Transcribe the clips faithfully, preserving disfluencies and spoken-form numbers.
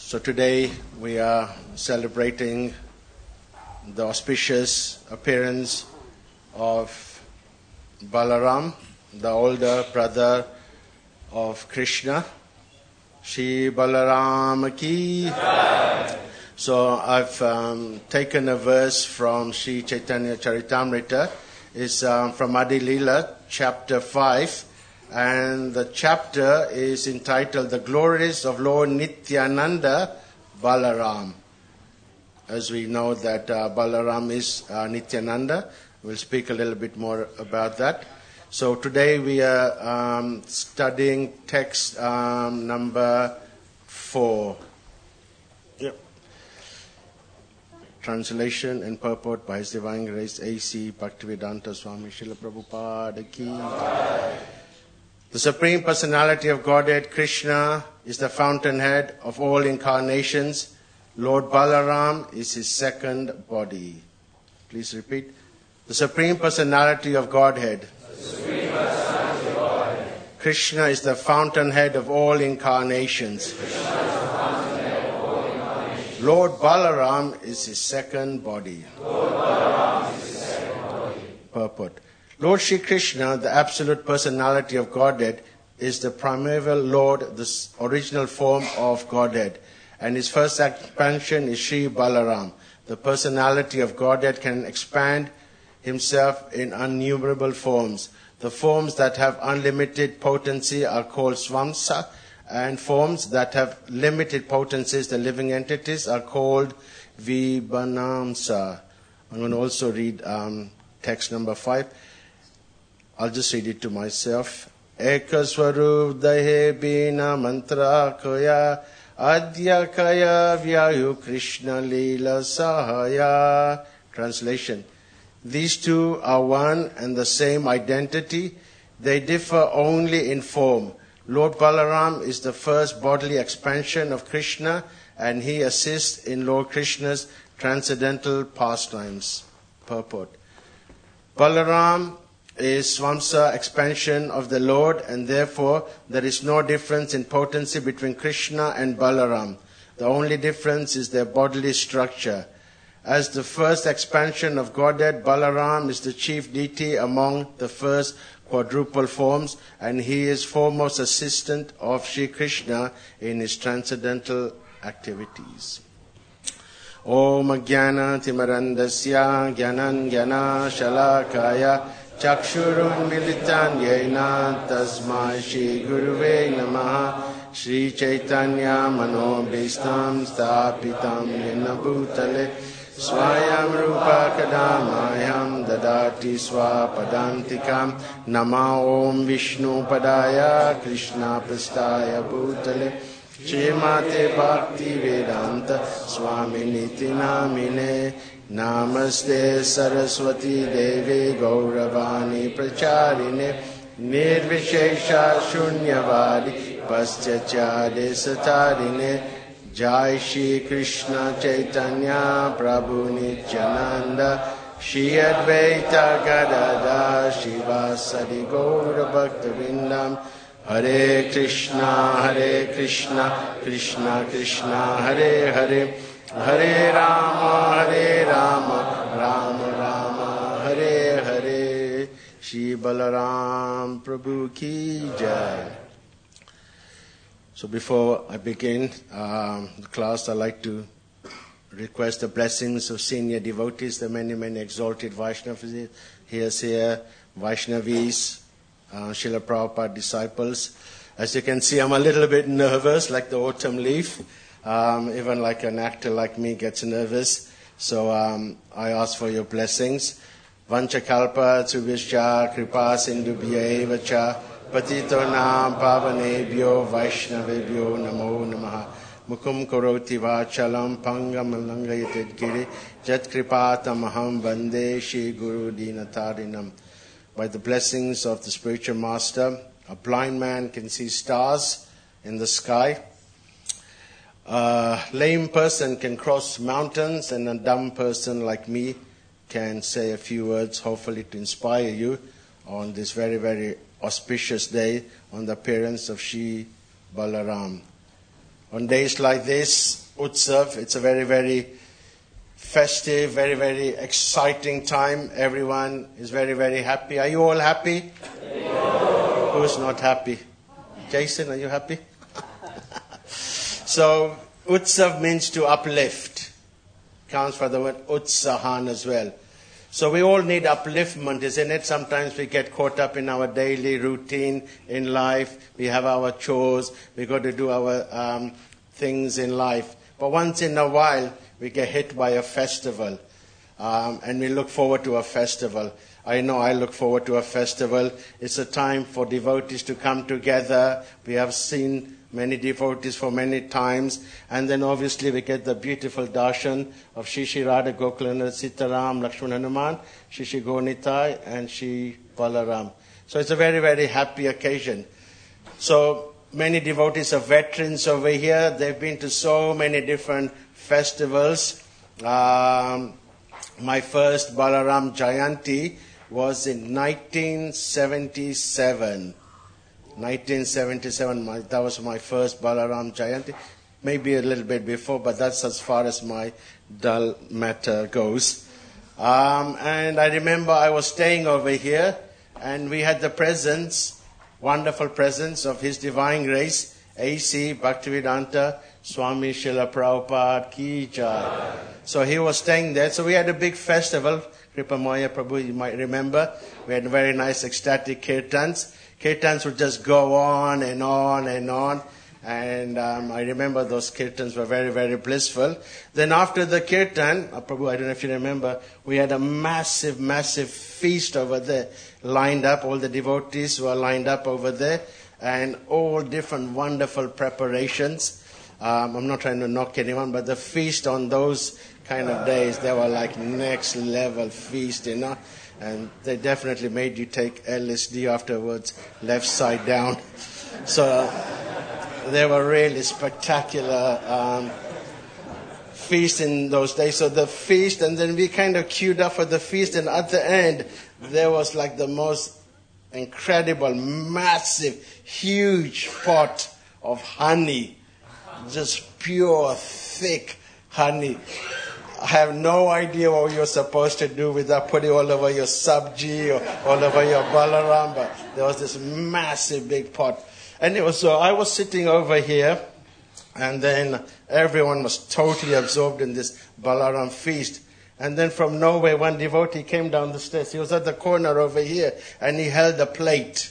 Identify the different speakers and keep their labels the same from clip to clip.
Speaker 1: So today we are celebrating the auspicious appearance of Balaram, the older brother of Krishna. Shri Balaram ki. So I've um, taken a verse from Sri Chaitanya Charitamrita. It's um, from Adi Leela, chapter five. And the chapter is entitled The Glories of Lord Nityananda Balaram. As we know that uh, Balaram is uh, Nityananda. We'll speak a little bit more about that. So today we are um, studying text um, number four. Yep. Translation and purport by His Divine Grace A C Bhaktivedanta Swami Srila Prabhupada Ki. The Supreme Personality of Godhead, Krishna, is the fountainhead of all incarnations. Lord Balaram is his second body. Please repeat. The Supreme Personality of Godhead. The Supreme Personality of Godhead. Krishna is the fountainhead of all incarnations. Krishna is the fountainhead of all incarnations. Lord Balaram is his second body. Lord Balaram is his second body. Purport. Lord Shri Krishna, the absolute personality of Godhead, is the primeval Lord, the original form of Godhead. And his first expansion is Shri Balaram. The personality of Godhead can expand himself in innumerable forms. The forms that have unlimited potency are called Swamsa, and forms that have limited potencies, the living entities, are called Vibhanamsa. I'm going to also read um, text number five. I'll just read it to myself. Ekaswarup dahe bina mantra kaya adya kaya vyayu Krishna lila sahaya. Translation. These two are one and the same identity. They differ only in form. Lord Balaram is the first bodily expansion of Krishna, and he assists in Lord Krishna's transcendental pastimes. Purport. Balaram is Swamsa expansion of the Lord, and therefore there is no difference in potency between Krishna and Balaram. The only difference is their bodily structure. As the first expansion of Godhead, Balaram is the chief deity among the first quadruple forms, and he is foremost assistant of Sri Krishna in his transcendental activities. Om Jnana Timarandasya Jnanan Jnana Shalakaya Chakshurun Militan Yena Tasmai Shri Guruve Namaha Shri Chaitanya Manobhistam Stapitam Yena Bhutale Swayam Rupa Kadamayam Dadati Swapadantikam Nama Om Vishnu Padaya Krishna Prastaya Bhutale Shrimate Bhakti Vedanta Swami Niti Namine Namaste Saraswati Devi Gauravani Pracharine Nirvishesha Shunyavadi Paschachade Satarine Jai Shri Krishna Chaitanya Prabhu Nityananda Shri Advaita Gadada Shivasadi Gaura Bhaktivinoda Hare Krishna Hare Krishna Krishna Krishna Hare Hare Hare Rama, Hare Rama, Rama Rama, Hare Hare. Shri Balaram Prabhu Ki Jai. So before I begin um, the class, I'd like to request the blessings of senior devotees, the many, many exalted Vaishnavas here, here Vaishnavis, uh, Srila Prabhupada disciples. As you can see, I'm a little bit nervous, like the autumn leaf. Um, even like an actor like me gets nervous. So um, I ask for your blessings. Vanchakalpa Tsubhischa Kripa Sindhubhya Evacha Patito Nam Pavanebhyo Vaishnavebhyo Namo Namaha Mukum Karoti Vachalam Pangam Langayatid Giri Jat Kripatam Aham Vande Shri Guru Dinatarinam. By the blessings of the spiritual master, a blind man can see stars in the sky. A lame person can cross mountains, and a dumb person like me can say a few words, hopefully to inspire you on this very, very auspicious day on the appearance of Shri Balaram. On days like this, Utsav, it's a very, very festive, very, very exciting time. Everyone is very, very happy. Are you all happy? Yeah. Who's not happy? Jason, are you happy? So, Utsav means to uplift. Comes from the word Utsahan as well. So we all need upliftment, isn't it? Sometimes we get caught up in our daily routine in life. We have our chores. We got to do our um, things in life. But once in a while, we get hit by a festival. Um, and we look forward to a festival. I know I look forward to a festival. It's a time for devotees to come together. We have seen many devotees for many times. And then obviously we get the beautiful darshan of Shri Shri Radha Gokulana Sitaram, Lakshman Hanuman, Shri Shri Gonitai, and Shri Balaram. So it's a very, very happy occasion. So many devotees are veterans over here. They've been to so many different festivals. Um, my first Balaram Jayanti was in nineteen seventy-seven. nineteen seventy-seven, my, that was my first Balaram Jayanti. Maybe a little bit before, but that's as far as my dull matter goes. Um, and I remember I was staying over here, and we had the presence, wonderful presence of His Divine Grace, A C Bhaktivedanta Swami Srila Prabhupada Ki Jai. So he was staying there. So we had a big festival, Kripamoya Prabhu, you might remember. We had very nice ecstatic kirtans. Kirtans would just go on and on and on. And um, I remember those kirtans were very, very blissful. Then after the kirtan, uh, Prabhu, I don't know if you remember, we had a massive, massive feast over there. Lined up, all the devotees were lined up over there. And all different wonderful preparations. Um, I'm not trying to knock anyone, but the feast on those kind of days, they were like next level feast, you know. And they definitely made you take L S D afterwards, left side down. So uh, they were really spectacular um, feast in those days. So the feast, and then we kind of queued up for the feast. And at the end, there was like the most incredible, massive, huge pot of honey. Just pure, thick honey. I have no idea what you're supposed to do with that, put it all over your sabji or all over your balaram, but there was this massive big pot. And it was so I was sitting over here, and then everyone was totally absorbed in this balaram feast. And then from nowhere, one devotee came down the stairs. He was at the corner over here, and he held a plate.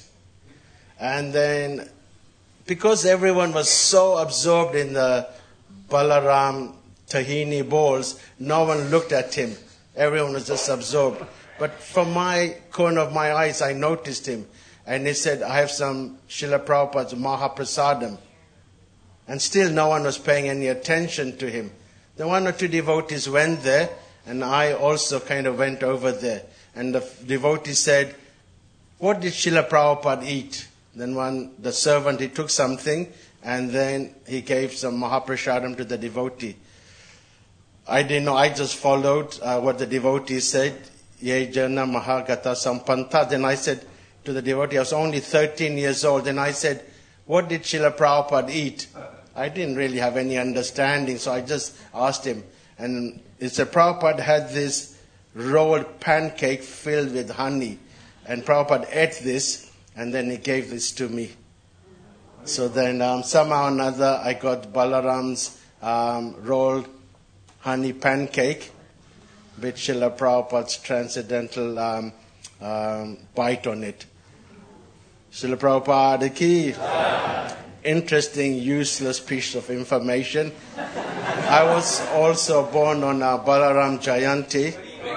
Speaker 1: And then, because everyone was so absorbed in the balaram tahini bowls, no one looked at him. Everyone was just absorbed. But from my corner of my eyes, I noticed him. And he said, I have some Srila Prabhupada's Mahaprasadam. And still no one was paying any attention to him. Then one or two devotees went there, and I also kind of went over there. And the devotee said, what did Srila Prabhupada eat? Then one, the servant, he took something, and then he gave some Mahaprasadam to the devotee. I didn't know, I just followed uh, what the devotee said, Ye Jana Mahagata Sampanta. Then I said to the devotee, I was only thirteen years old, and I said, what did Srila Prabhupada eat? I didn't really have any understanding, so I just asked him. And he said, Prabhupada had this rolled pancake filled with honey. And Prabhupada ate this, and then he gave this to me. So then um, somehow or another, I got Balaram's um, rolled honey pancake with Srila Prabhupada's transcendental um, um, bite on it. Srila Prabhupada ki. Yeah. Interesting, useless piece of information. I was also born on a Balaram Jayanti.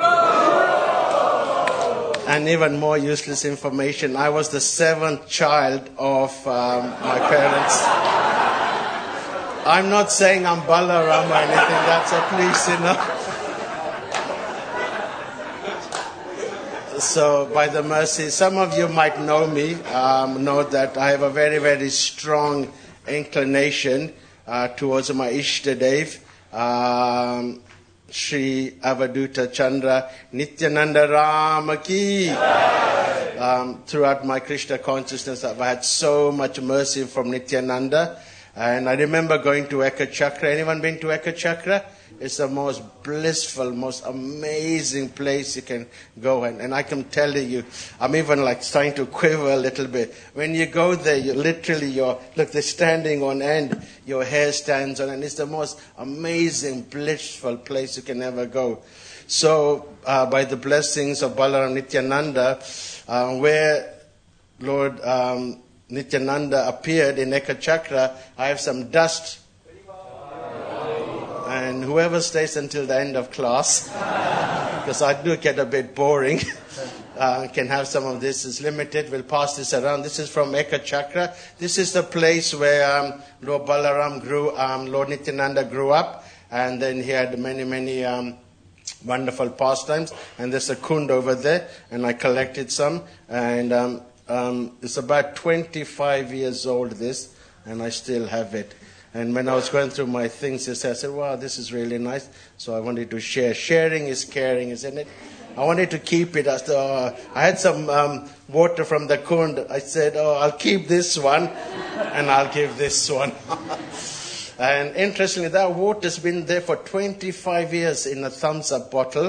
Speaker 1: And even more useless information, I was the seventh child of um, my parents. I'm not saying I'm Balaram or anything, that's a please, you know. So, by the mercy, some of you might know me, um, know that I have a very, very strong inclination uh, towards my Ishtadev, um, Sri Avaduta Chandra Nityananda Rama Ki. Um, throughout my Krishna consciousness, I've had so much mercy from Nityananda. And I remember going to Ekachakra. Anyone been to Ekachakra? It's the most blissful, most amazing place you can go. And, and I can tell you, I'm even like starting to quiver a little bit. When you go there, you literally, you're, look, they're standing on end. Your hair stands on, and it's the most amazing, blissful place you can ever go. So, uh, by the blessings of Balaram Nityananda, uh, where Lord um, Nityananda appeared in Ekachakra, I have some dust. And whoever stays until the end of class, because I do get a bit boring, uh, can have some of this. It's limited. We'll pass this around. This is from Ekachakra. This is the place where um, Lord Balaram grew, um, Lord Nityananda grew up. And then he had many, many um, wonderful pastimes. And there's a kund over there. And I collected some. And um, um, it's about twenty-five years old, this. And I still have it. And when I was going through my things, I said, wow, this is really nice. So I wanted to share. Sharing is caring, isn't it? I wanted to keep it. As the, uh, I had some um, water from the kund. I said, oh, I'll keep this one, and I'll give this one. And interestingly, that water's been there for twenty-five years in a thumbs-up bottle.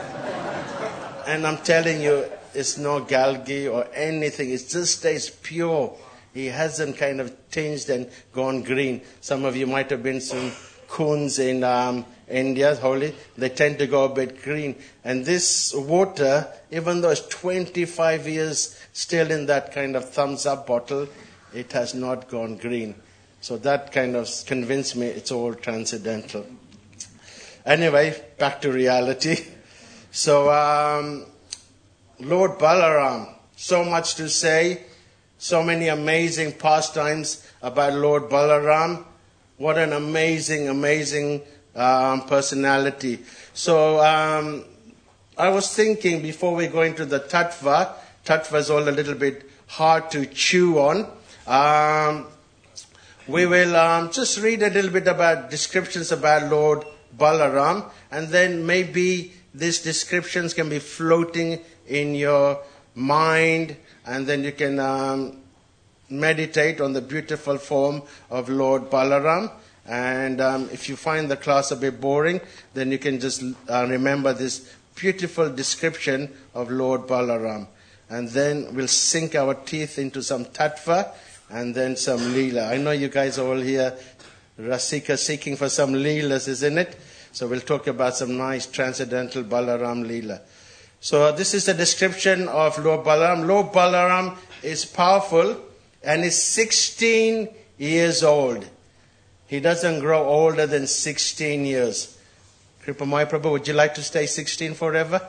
Speaker 1: And I'm telling you, it's no galgi or anything. It just stays pure. He hasn't kind of changed and gone green. Some of you might have been some kunds in um, India, holy. They tend to go a bit green. And this water, even though it's twenty-five years still in that kind of thumbs-up bottle, it has not gone green. So that kind of convinced me it's all transcendental. Anyway, back to reality. So, um, Lord Balaram, so much to say. So many amazing pastimes about Lord Balaram. What an amazing, amazing um, personality. So um, I was thinking before we go into the tattva, tattva is all a little bit hard to chew on. Um, we will um, just read a little bit about descriptions about Lord Balaram, and then maybe these descriptions can be floating in your mind, and then you can um, meditate on the beautiful form of Lord Balaram. And um, if you find the class a bit boring, then you can just uh, remember this beautiful description of Lord Balaram. And then we'll sink our teeth into some tattva and then some leela. I know you guys are all here, Rasika, seeking for some leelas, isn't it? So we'll talk about some nice transcendental Balaram leela. So this is the description of Lord Balaram. Lord Balaram is powerful and is sixteen years old. He doesn't grow older than sixteen years. Kripamai Prabhu, would you like to stay sixteen forever?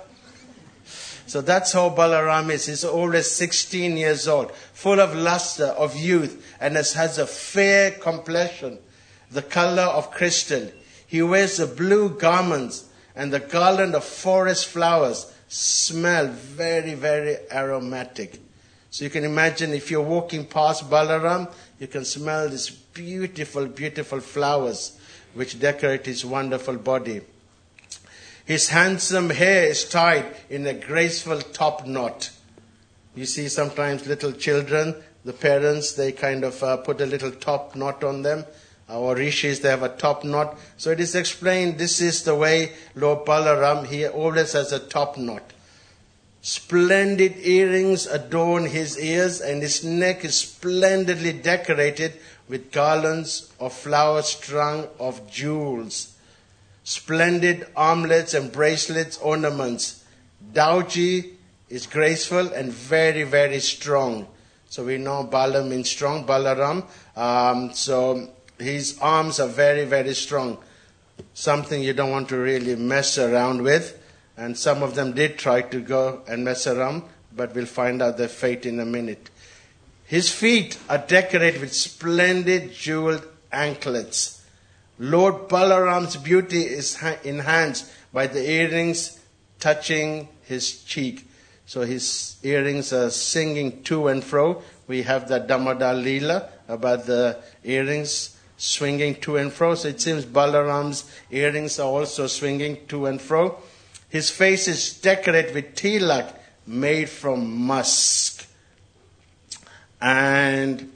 Speaker 1: So that's how Balaram is. He's always sixteen years old, full of luster, of youth, and has a fair complexion, the color of crystal. He wears the blue garments and the garland of forest flowers smell very, very aromatic. So you can imagine if you're walking past Balaram, you can smell these beautiful, beautiful flowers which decorate his wonderful body. His handsome hair is tied in a graceful top knot. You see sometimes little children, the parents, they kind of uh, put a little top knot on them. Or rishis, they have a top knot. So it is explained, this is the way Lord Balaram, he always has a top knot. Splendid earrings adorn his ears, and his neck is splendidly decorated with garlands of flowers strung of jewels. Splendid armlets and bracelets, ornaments. Dauji is graceful and very, very strong. So we know Bala means strong, Balaram. Um, so his arms are very, very strong. Something you don't want to really mess around with. And some of them did try to go and mess around, but we'll find out their fate in a minute. His feet are decorated with splendid jeweled anklets. Lord Balaram's beauty is enhanced by the earrings touching his cheek. So his earrings are singing to and fro. We have the Damodar Leela about the earrings swinging to and fro. So it seems Balaram's earrings are also swinging to and fro. His face is decorated with tilak made from musk. And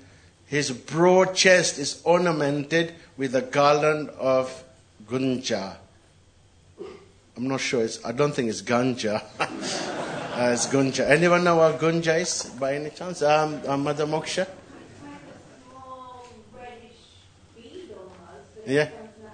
Speaker 1: His broad chest is ornamented with a garland of gunja. I'm not sure. It's, I don't think it's ganja. uh, it's gunja. Anyone know what gunja is by any chance? Um, uh, Mother Moksha? Yeah.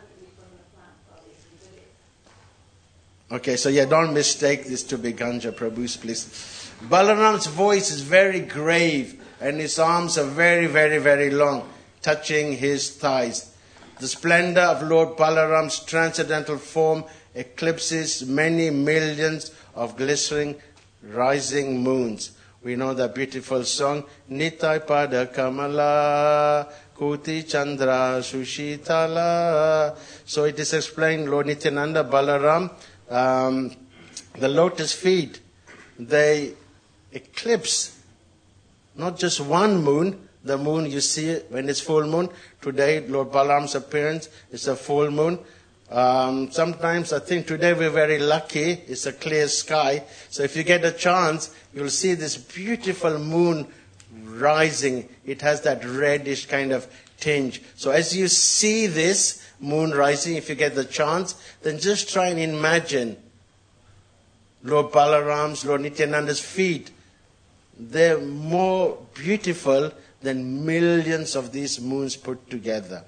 Speaker 1: Okay, so yeah, don't mistake this to be ganja, Prabhus, please. Balaram's voice is very grave, and his arms are very, very, very long, touching his thighs. The splendor of Lord Balaram's transcendental form eclipses many millions of glistening, rising moons. We know the beautiful song, Nitai Pada Kamala, Kuti Chandra Sushitala. So it is explained, Lord Nityananda Balaram, um, the lotus feet, they eclipse not just one moon, the moon you see when it's full moon. Today, Lord Balaram's appearance is a full moon. Um, sometimes I think today we're very lucky. It's a clear sky. So if you get a chance, you'll see this beautiful moon rising. It has that reddish kind of tinge. So as you see this moon rising, if you get the chance, then just try and imagine Lord Balaram's, Lord Nityananda's feet. They're more beautiful than millions of these moons put together.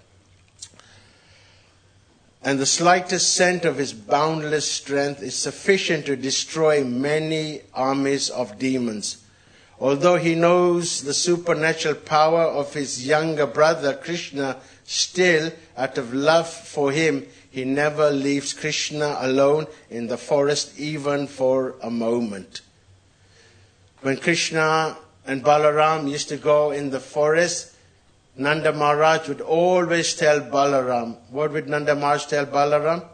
Speaker 1: And the slightest scent of his boundless strength is sufficient to destroy many armies of demons. Although he knows the supernatural power of his younger brother Krishna, still, out of love for him, he never leaves Krishna alone in the forest even for a moment. When Krishna and Balaram used to go in the forest, Nanda Maharaj would always tell Balaram. What would Nanda Maharaj tell Balaram?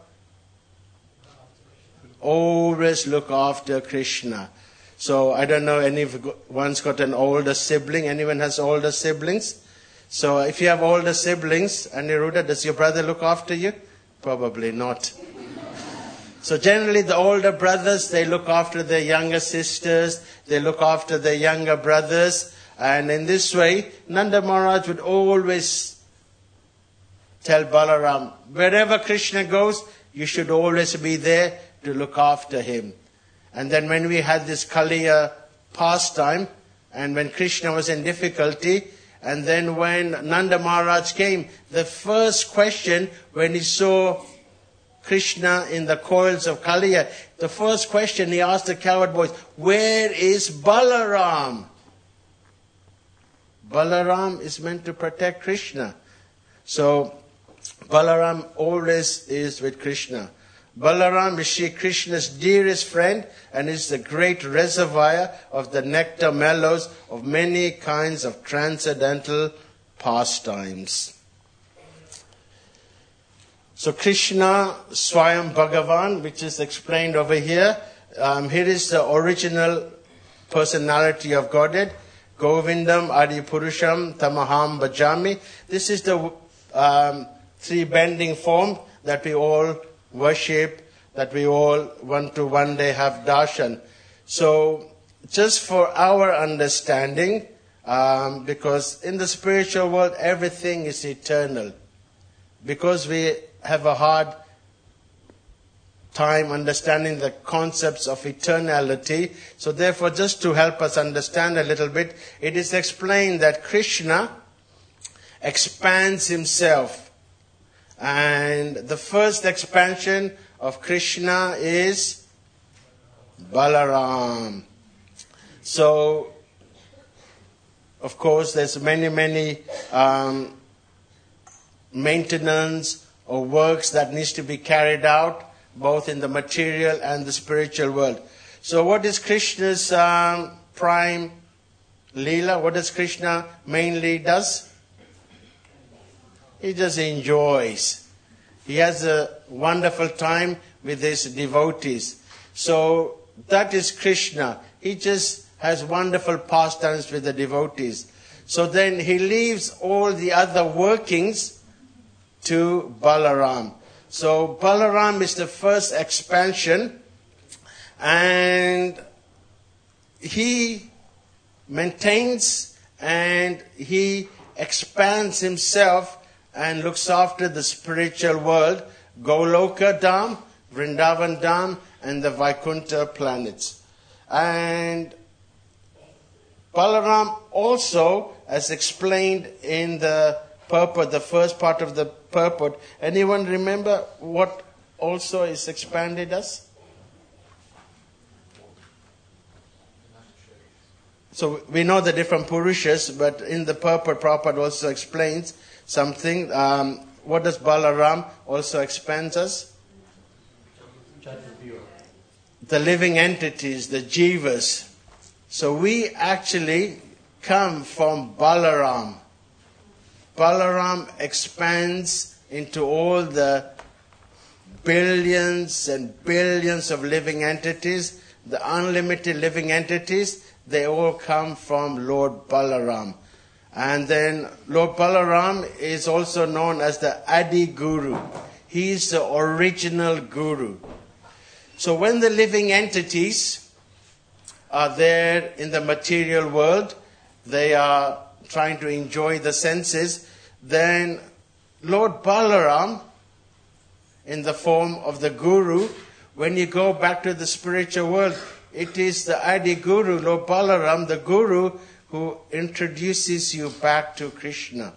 Speaker 1: Always look after Krishna. So I don't know, anyone's got an older sibling? Anyone has older siblings? So if you have older siblings, Aniruddha, does your brother look after you? Probably not. So generally the older brothers, they look after their younger sisters, they look after their younger brothers. And in this way, Nanda Maharaj would always tell Balaram, wherever Krishna goes, you should always be there to look after him. And then when we had this Kaliya pastime, and when Krishna was in difficulty, and then when Nanda Maharaj came, the first question when he saw Krishna in the coils of Kaliya, the first question he asked the cowherd boys, where is Balaram? Balaram is meant to protect Krishna. So Balaram always is with Krishna. Balaram is Shri Krishna's dearest friend and is the great reservoir of the nectar mellows of many kinds of transcendental pastimes. So Krishna Swayam Bhagavan, which is explained over here, um, here is the original personality of Godhead. Govindam Adi Purusham Tamaham Bhajami. This is the um, three bending form that we all worship, that we all want to one day have darshan. So just for our understanding, um, because in the spiritual world everything is eternal. Because we have a hard time understanding the concepts of eternality. So therefore, just to help us understand a little bit, it is explained that Krishna expands himself. And the first expansion of Krishna is Balaram. So, of course, there's many, many um, maintenance or works that needs to be carried out, both in the material and the spiritual world. So what is Krishna's um, prime Leela? What does Krishna mainly does? He just enjoys. He has a wonderful time with his devotees. So that is Krishna. He just has wonderful pastimes with the devotees. So then he leaves all the other workings to Balaram. So Balaram is the first expansion, and he maintains and he expands himself and looks after the spiritual world, Goloka Dham, Vrindavan Dham, and the Vaikuntha planets. And Balaram also, as explained in the purport, the first part of the purport, anyone remember what also is expanded as? So we know the different Purushas, but in the purport, Prabhupada also explains something. Um, what does Balaram also expand us? The living entities, the jivas. So we actually come from Balaram. Balaram expands into all the billions and billions of living entities, the unlimited living entities. They all come from Lord Balaram. And then Lord Balaram is also known as the Adi Guru. He is the original Guru. So when the living entities are there in the material world, they are trying to enjoy the senses, then Lord Balaram, in the form of the Guru, when you go back to the spiritual world, it is the Adi Guru, Lord Balaram, the Guru, who introduces you back to Krishna.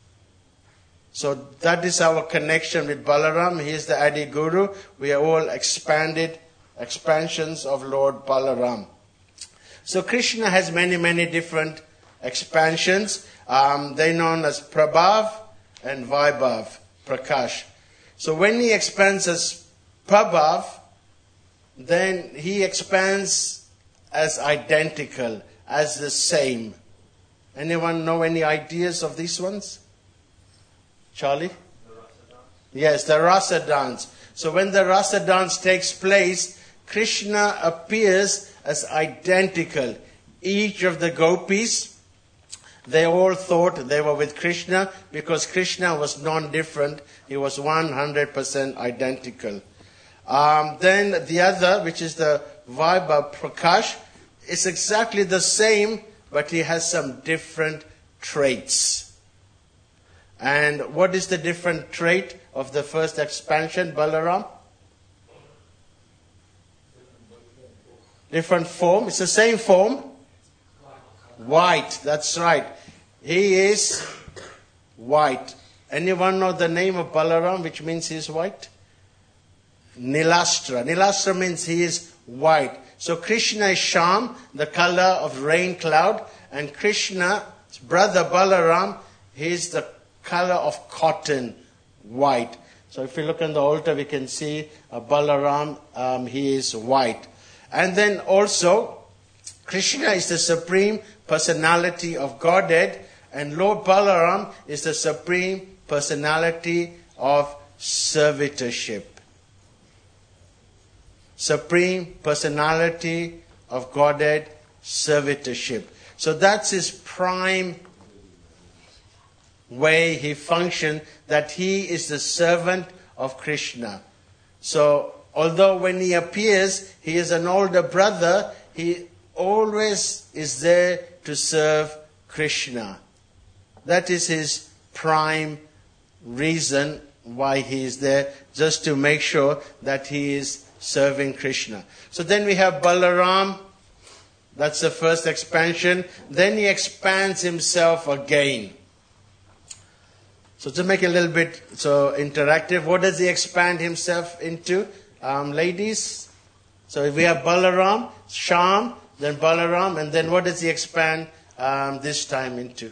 Speaker 1: So that is our connection with Balaram. He is the Adi Guru. We are all expanded expansions of Lord Balaram. So Krishna has many, many different expansions. Um, they're known as Prabhav and Vaibhav, Prakash. So when he expands as Prabhav, then he expands as identical, as the same. Anyone know any ideas of these ones? Charlie?
Speaker 2: The Rasa dance.
Speaker 1: Yes, the Rasa dance. So when the Rasa dance takes place, Krishna appears as identical. Each of the gopis, they all thought they were with Krishna because Krishna was non-different. He was one hundred percent identical. Um, then the other, which is the Vaibhav Prakash, is exactly the same, but he has some different traits. And what is the different trait of the first expansion, Balaram? Different form. It's the same form. White, that's right. He is white. Anyone know the name of Balaram, which means he is white? Nilastra. Nilastra means he is white. So Krishna is Sham, the color of rain cloud, and Krishna's brother Balaram, he is the color of cotton, white. So if you look on the altar, we can see uh, Balaram, um, he is white. And then also, Krishna is the supreme personality of Godhead, and Lord Balaram is the supreme personality of servitorship. Supreme personality of Godhead, servitorship. So that's his prime way he functions, that he is the servant of Krishna. So although when he appears, he is an older brother, he always is there to serve Krishna. That is his prime reason why he is there, just to make sure that he is serving Krishna. So then we have Balaram. That's the first expansion. Then he expands himself again. So to make it a little bit so interactive, what does he expand himself into? Um, ladies? So if we have Balaram, Sham, then Balaram, and then what does he expand um, this time into?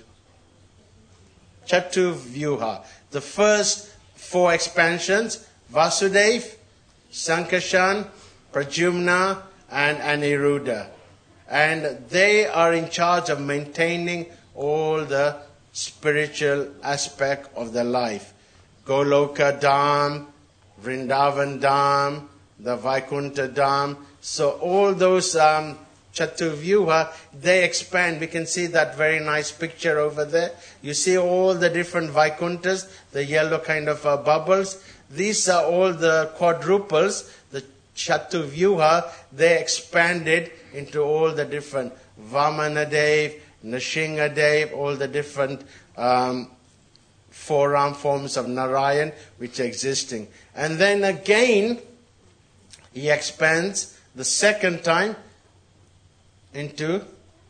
Speaker 1: Chatuvyuha. The first four expansions, Vasudev, Sankashan, Pradyumna, and Aniruddha. And they are in charge of maintaining all the spiritual aspect of the life. Goloka Dham, Vrindavan Dham, the Vaikuntha Dham. So all those um, Chatuvyuha, they expand. We can see that very nice picture over there. You see all the different Vaikunthas, the yellow kind of uh, bubbles. These are all the quadruples, the Chatuvyuha. They expanded into all the different Vamanadev, Nrsingadev, all the different um, four-arm forms of Narayan which are existing. And then again, he expands the second time into,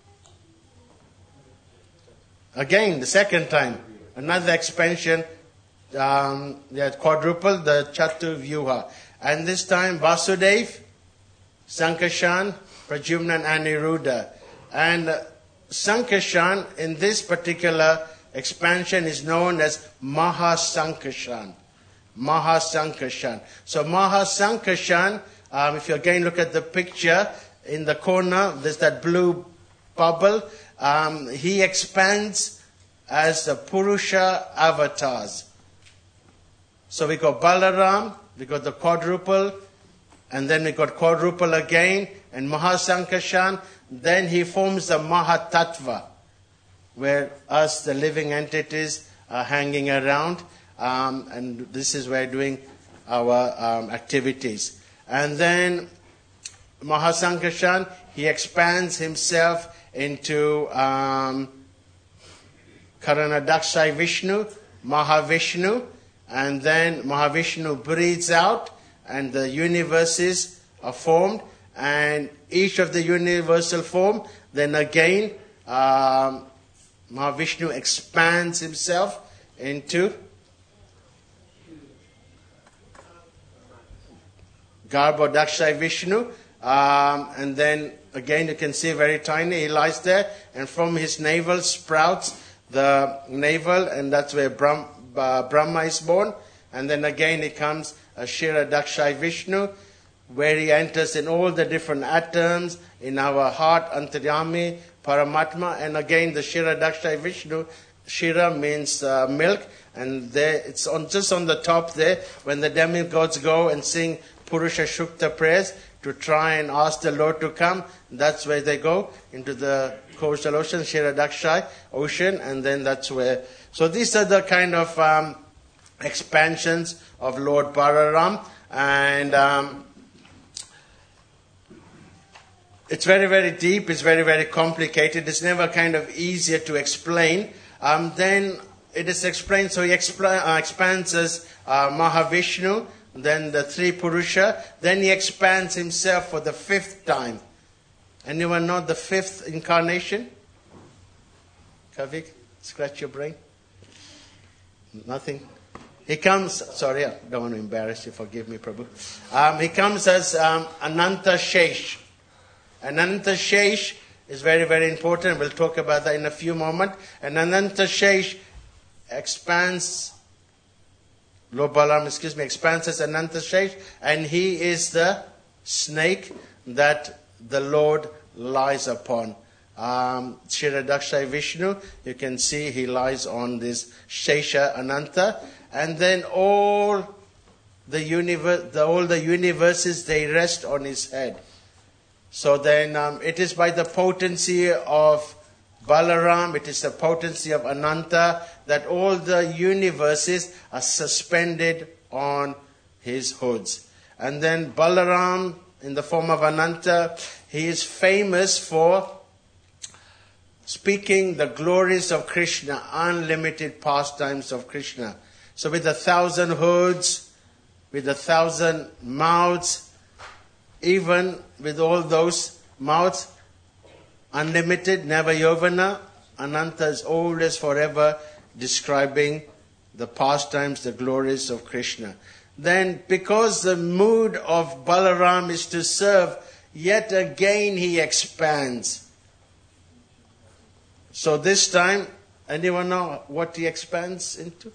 Speaker 1: again, the second time, another expansion, um, they had quadrupled the Chaturvyuha. And this time, Vasudev, Sankarshan, Pradyumna, and Aniruddha. And uh, Sankarshan, in this particular expansion, is known as Mahasankarshan. Mahasankarshan. So Mahasankarshan, um, if you again look at the picture, in the corner, there's that blue bubble. Um, he expands as the Purusha avatars. So we got Balaram, we got the quadruple, and then we got quadruple again, and Mahasankarshan. Then he forms the Mahatattva, where us, the living entities, are hanging around, um, and this is where we're doing our um, activities. And then Mahasankarshan, he expands himself into um, Karanadaksha Vishnu, Mahavishnu, and then Mahavishnu breathes out, and the universes are formed, and each of the universal form, then again, um, Mahavishnu expands himself into Garbhodaksha Vishnu, um, and then again you can see very tiny, he lies there, and from his navel sprouts the navel, and that's where Brahm, uh, Brahma is born. And then again it comes a Kshirodaksha Vishnu, where he enters in all the different atoms in our heart, Antaryami, Paramatma, and again the Kshirodaksha Vishnu. Shira means uh, milk, and there it's on just on the top there when the demigods go and sing Purusha Shukta prayers to try and ask the Lord to come. That's where they go, into the coastal ocean, Kshirodaksha ocean, and then that's where. So these are the kind of um, expansions of Lord Balaram, and um, it's very, very deep, it's very, very complicated, it's never kind of easier to explain. Um, then it is explained, so he expl- uh, expands as uh, Mahavishnu, then the three Purusha, then he expands himself for the fifth time. Anyone know the fifth incarnation? Kavik, scratch your brain. Nothing. He comes, sorry, I don't want to embarrass you, forgive me, Prabhu. Um, he comes as um, Ananta Shesh. Ananta Shesh is very, very important. We'll talk about that in a few moments. And Ananta Shesh expands, Lord Balaram, excuse me, expands as Ananta Shesh, and he is the snake that the Lord lies upon. Um, Kshirodaksha Vishnu, you can see he lies on this Shesha Ananta, and then all the universe, the, all the universes, they rest on his head. So then um, it is by the potency of Balaram, it is the potency of Ananta, that all the universes are suspended on his hoods. And then Balaram, in the form of Ananta, he is famous for speaking the glories of Krishna, unlimited pastimes of Krishna. So with a thousand hoods, with a thousand mouths, even with all those mouths, unlimited, never yovana, Ananta is always forever describing the pastimes, the glories of Krishna. Then, because the mood of Balaram is to serve, yet again he expands. So this time, anyone know what he expands into?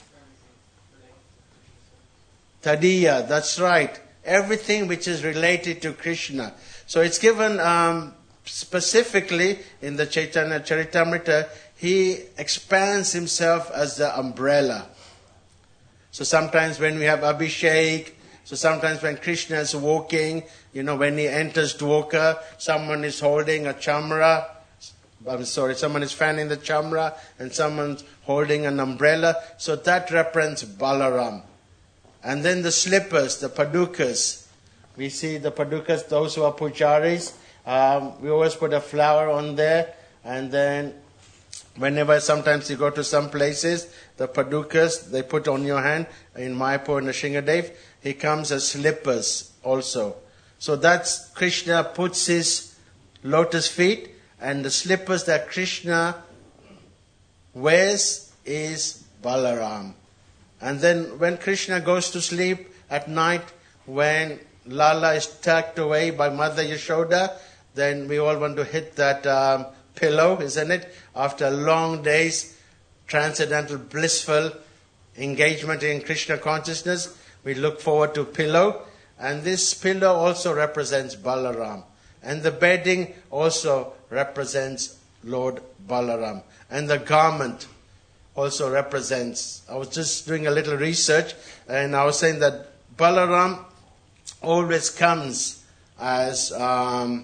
Speaker 1: Tadiya, that's right. Everything which is related to Krishna. So it's given um, specifically in the Chaitanya Charitamrita, he expands himself as the umbrella. So sometimes when we have Abhishek, so sometimes when Krishna is walking, you know, when he enters Dwarka, someone is holding a chamra, I'm sorry, someone is fanning the chamra, and someone's holding an umbrella. So that represents Balaram. And then the slippers, the padukas. We see the padukas, those who are pujaris. Um, we always put a flower on there. And then Whenever sometimes you go to some places, the padukas, they put on your hand. In Mayapur, Nrsingadev, he comes as slippers also. So that's Krishna puts his lotus feet, and the slippers that Krishna wears is Balaram. And then when Krishna goes to sleep at night, when Lala is tucked away by Mother Yashoda, then we all want to hit that um, pillow, isn't it? After long days, transcendental, blissful engagement in Krishna consciousness, we look forward to pillow. And this pillow also represents Balaram. And the bedding also represents Lord Balaram. And the garment also represents, I was just doing a little research, and I was saying that Balaram always comes as um,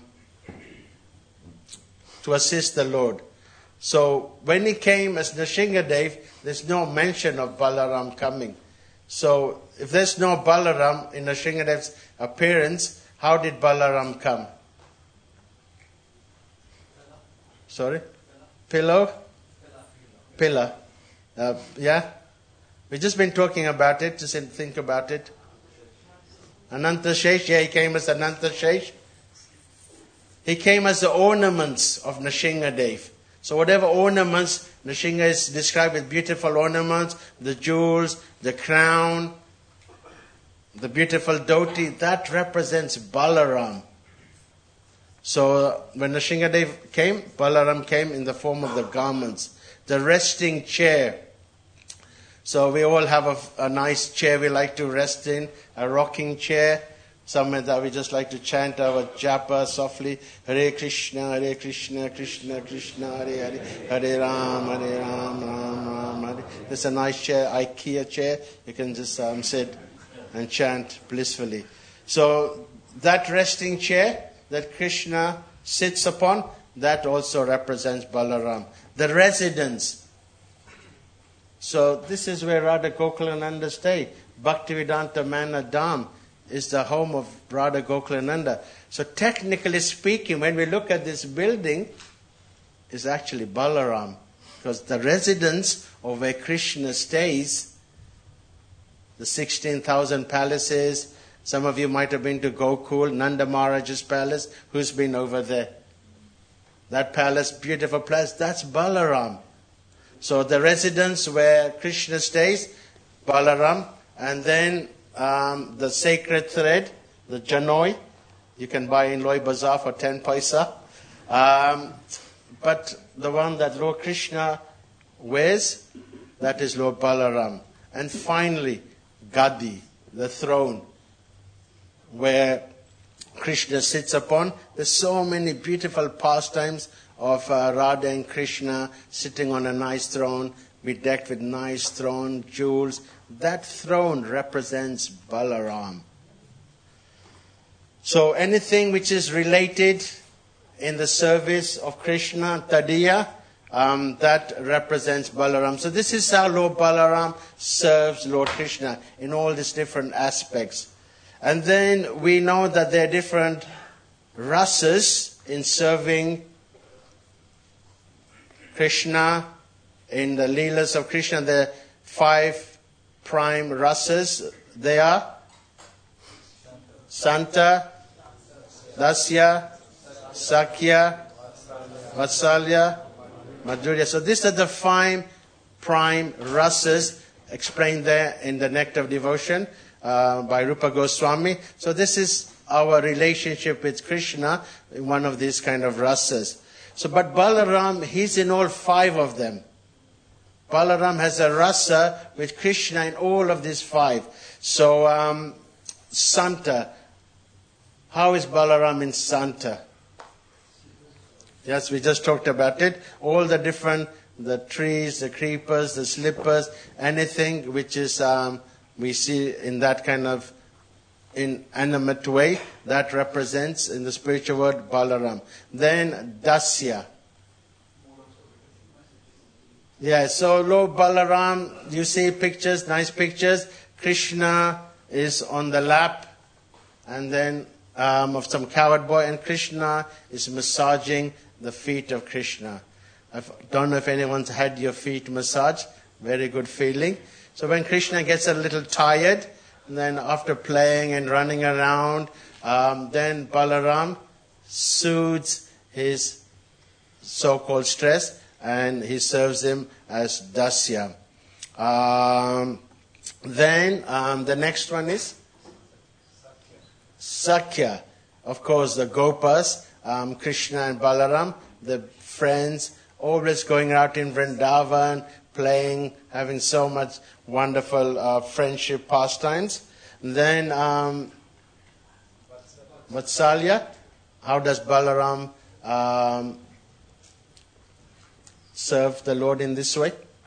Speaker 1: to assist the Lord. So when he came as Nrsingadev, there's no mention of Balaram coming. So if there's no Balaram in Nrsingadev's appearance, how did Balaram come? Sorry? Pillow? Pillar. Uh, yeah? We've just been talking about it, just think about it. Ananta Shesh, yeah, he came as Ananta Shesh. He came as the ornaments of Nrsingadev. So whatever ornaments, Nrsinga is described with beautiful ornaments, the jewels, the crown, the beautiful dhoti, that represents Balaram. So when Nrsingadev came, Balaram came in the form of the garments. The resting chair. So we all have a, a nice chair we like to rest in, a rocking chair. Somewhere that we just like to chant our japa softly. Hare Krishna, Hare Krishna, Krishna Krishna, Hare Hare, Hare Ram, Hare Ram, Ram Ram, Hare. There's a nice chair, IKEA chair. You can just um, sit and chant blissfully. So that resting chair that Krishna sits upon, that also represents Balaram. The residence. So this is where Radha Gokulananda stay. Bhaktivedanta Mana Dham is the home of Radha Gokulananda. So technically speaking, when we look at this building, is actually Balaram. Because the residence of where Krishna stays, the sixteen thousand palaces, some of you might have been to Gokul, Nanda Maharaj's palace. Who's been over there? That palace, beautiful place, that's Balaram. So the residence where Krishna stays, Balaram, and then um, the sacred thread, the Janoi, you can buy in Loi Bazaar for ten paisa. Um, but the one that Lord Krishna wears, that is Lord Balaram. And finally, Gadi, the throne, where Krishna sits upon. There's so many beautiful pastimes of uh, Radha and Krishna sitting on a nice throne, bedecked with nice throne, jewels. That throne represents Balaram. So anything which is related in the service of Krishna, Tadiya, um, that represents Balaram. So this is how Lord Balaram serves Lord Krishna in all these different aspects. And then we know that there are different rasas in serving Krishna. In the Leelas of Krishna, there are five prime rasas. They are Santa, Dasya, Sakya, Vatsalya, Madhurya. So these are the five prime rasas explained there in the Nectar of Devotion. Uh, by Rupa Goswami. So this is our relationship with Krishna in one of these kind of rasas. So, but Balaram, he's in all five of them. Balaram has a rasa with Krishna in all of these five. So, um, Santa, how is Balaram in Santa? Yes, we just talked about it. All the different, the trees, the creepers, the slippers, anything which is um, we see in that kind of inanimate way, that represents in the spiritual word Balaram. Then Dasya. Yeah, so Lord Balaram, you see pictures, nice pictures. Krishna is on the lap, and then um, of some coward boy, and Krishna is massaging the feet of Krishna. I don't know if anyone's had your feet massaged. Very good feeling. So when Krishna gets a little tired, and then after playing and running around, um, then Balaram soothes his so-called stress, and he serves him as Dasya. Um, then um, the next one is Sakya. Of course, the Gopas, um, Krishna and Balaram, the friends, always going out in Vrindavan, playing, having so much wonderful uh, friendship pastimes. And then um, Vatsalya. How does Balaram um, serve the Lord in this way?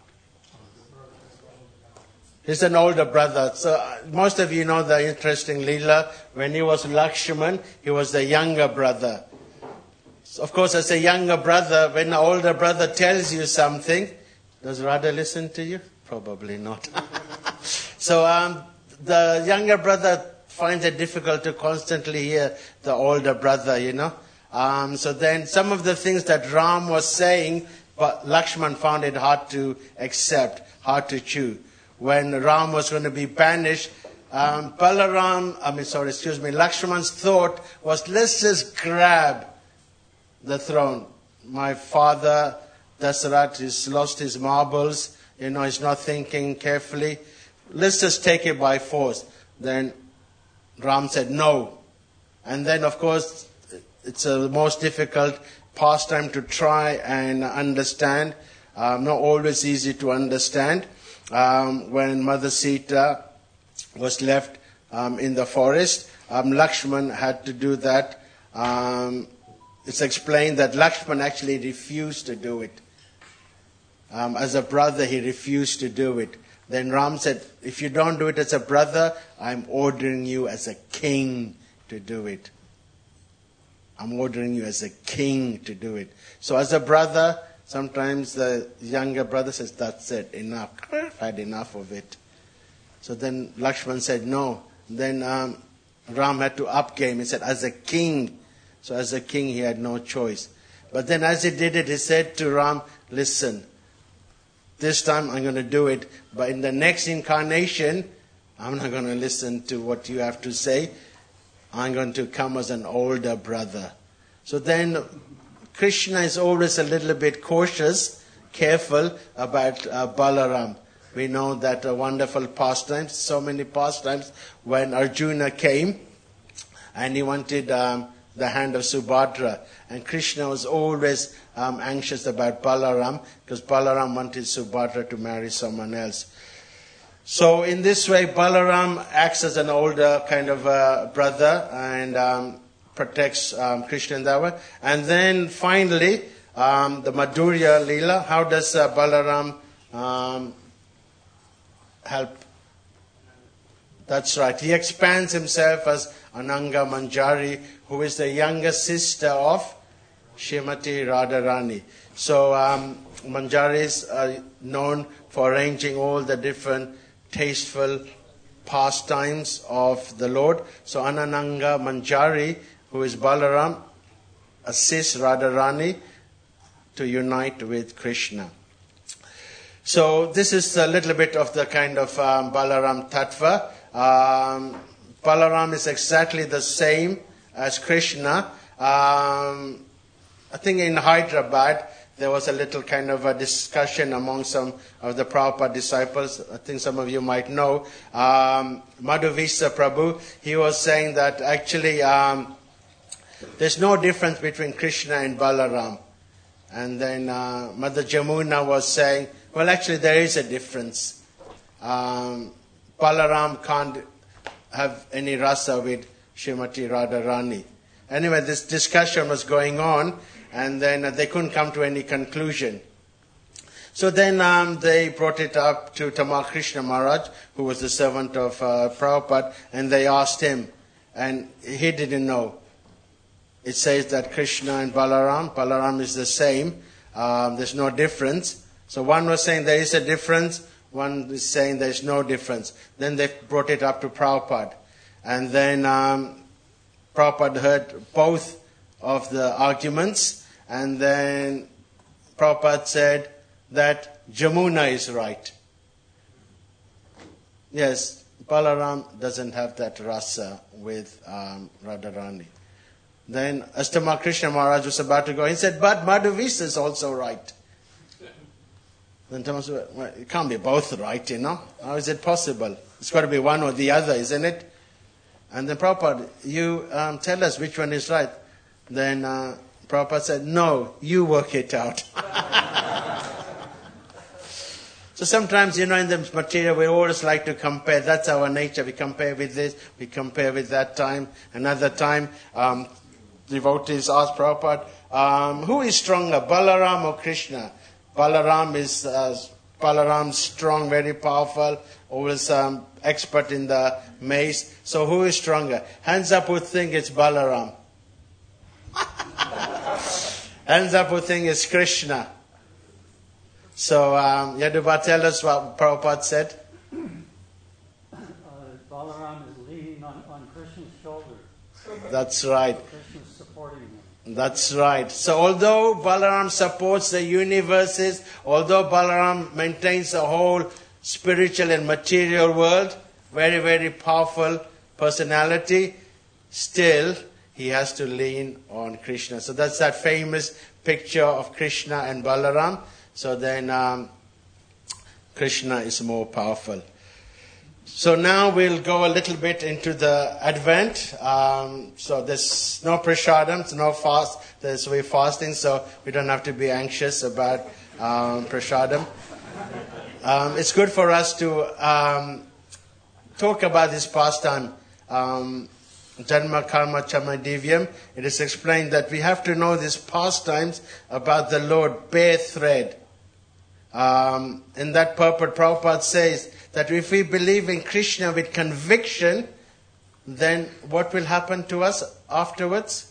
Speaker 1: He's an older brother. So uh, most of you know the interesting Leela. When he was Lakshman, he was the younger brother. So of course, as a younger brother, when an older brother tells you something, does Radha listen to you? Probably not. So um, the younger brother finds it difficult to constantly hear the older brother, you know. Um, so then some of the things that Ram was saying, but Lakshman found it hard to accept, hard to chew. When Ram was going to be banished, um, Balaram, I mean, sorry, excuse me, Lakshman's thought was, let's just grab the throne. My father, Dasarath, has lost his marbles, you know, he's not thinking carefully. Let's just take it by force. Then Ram said no. And then, of course, it's the most difficult pastime to try and understand. Um, not always easy to understand. Um, when Mother Sita was left um, in the forest, um, Lakshman had to do that. Um, it's explained that Lakshman actually refused to do it. Um, as a brother, he refused to do it. Then Ram said, if you don't do it as a brother, I'm ordering you as a king to do it. I'm ordering you as a king to do it. So as a brother, sometimes the younger brother says, that's it, enough. I've had enough of it. So then Lakshman said no. Then um, Ram had to up game. He said, as a king. So as a king, he had no choice. But then as he did it, he said to Ram, listen, this time I'm going to do it. But in the next incarnation, I'm not going to listen to what you have to say. I'm going to come as an older brother. So then Krishna is always a little bit cautious, careful about uh, Balaram. We know that uh, wonderful pastimes, so many pastimes, when Arjuna came and he wanted um, the hand of Subhadra. And Krishna was always um, anxious about Balaram because Balaram wanted Subhadra to marry someone else. So in this way, Balaram acts as an older kind of uh, brother and um, protects um, Krishna in that way. And then finally, um, the Madhurya Leela. How does uh, Balaram um, help? That's right. He expands himself as Ananga Manjari, who is the younger sister of Srimati Radharani. So um, Manjaris are known for arranging all the different tasteful pastimes of the Lord. So Ananga Manjari, who is Balaram, assists Radharani to unite with Krishna. So this is a little bit of the kind of um, Balaram Tattva. Um, Balaram is exactly the same as Krishna. Um, I think in Hyderabad, there was a little kind of a discussion among some of the Prabhupada disciples. I think some of you might know. Um, Madhuvisa Prabhu, he was saying that actually um, there's no difference between Krishna and Balaram. And then uh, Mother Jamuna was saying, well, actually there is a difference. Um, Balaram can't have any rasa with Srimati Radharani. Anyway, this discussion was going on, and then uh, they couldn't come to any conclusion. So then um, they brought it up to Tamal Krishna Maharaj, who was the servant of uh, Prabhupada, and they asked him, and he didn't know. It says that Krishna and Balaram, Balaram is the same, um, there's no difference. So one was saying there is a difference, one is saying there is no difference. Then they brought it up to Prabhupada. And then um, Prabhupada heard both of the arguments, and then Prabhupada said that Jamuna is right. Yes, Balaram doesn't have that rasa with um, Radharani. Then Astama Krishna Maharaj was about to go. He said, but Madhavisa is also right. Then Thomas said, well, it can't be both right, you know. How is it possible? It's got to be one or the other, isn't it? And then Prabhupada, you um, tell us which one is right. Then uh, Prabhupada said, no, you work it out. So sometimes, you know, in the material, we always like to compare. That's our nature. We compare with this, we compare with that time. Another time, um, devotees asked Prabhupada, um, who is stronger, Balaram or Krishna? Balaram is uh, Balaram strong, very powerful, always um, expert in the mace. So who is stronger? Hands up who think it's Balaram. Hands up who think it's Krishna. So um, Yaduba, tell us what Prabhupada said.
Speaker 2: Uh, Balaram is leaning on, on Krishna's shoulder.
Speaker 1: That's right.
Speaker 2: Krishna's supporting him.
Speaker 1: That's right. So although Balaram supports the universes, although Balaram maintains the whole spiritual and material world, very, very powerful personality, still he has to lean on Krishna. So that's that famous picture of Krishna and Balaram. So then um, Krishna is more powerful. So now we'll go a little bit into the Advent. Um, so there's no prasadam, no fast. There's we're fasting, so we don't have to be anxious about um, prasadam. Um, it's good for us to um, talk about this pastime, um, Janma Karma Chama Divyam. It is explained that we have to know these pastimes about the Lord bare thread. Um, in that purport, Prabhupada says that if we believe in Krishna with conviction, then what will happen to us afterwards?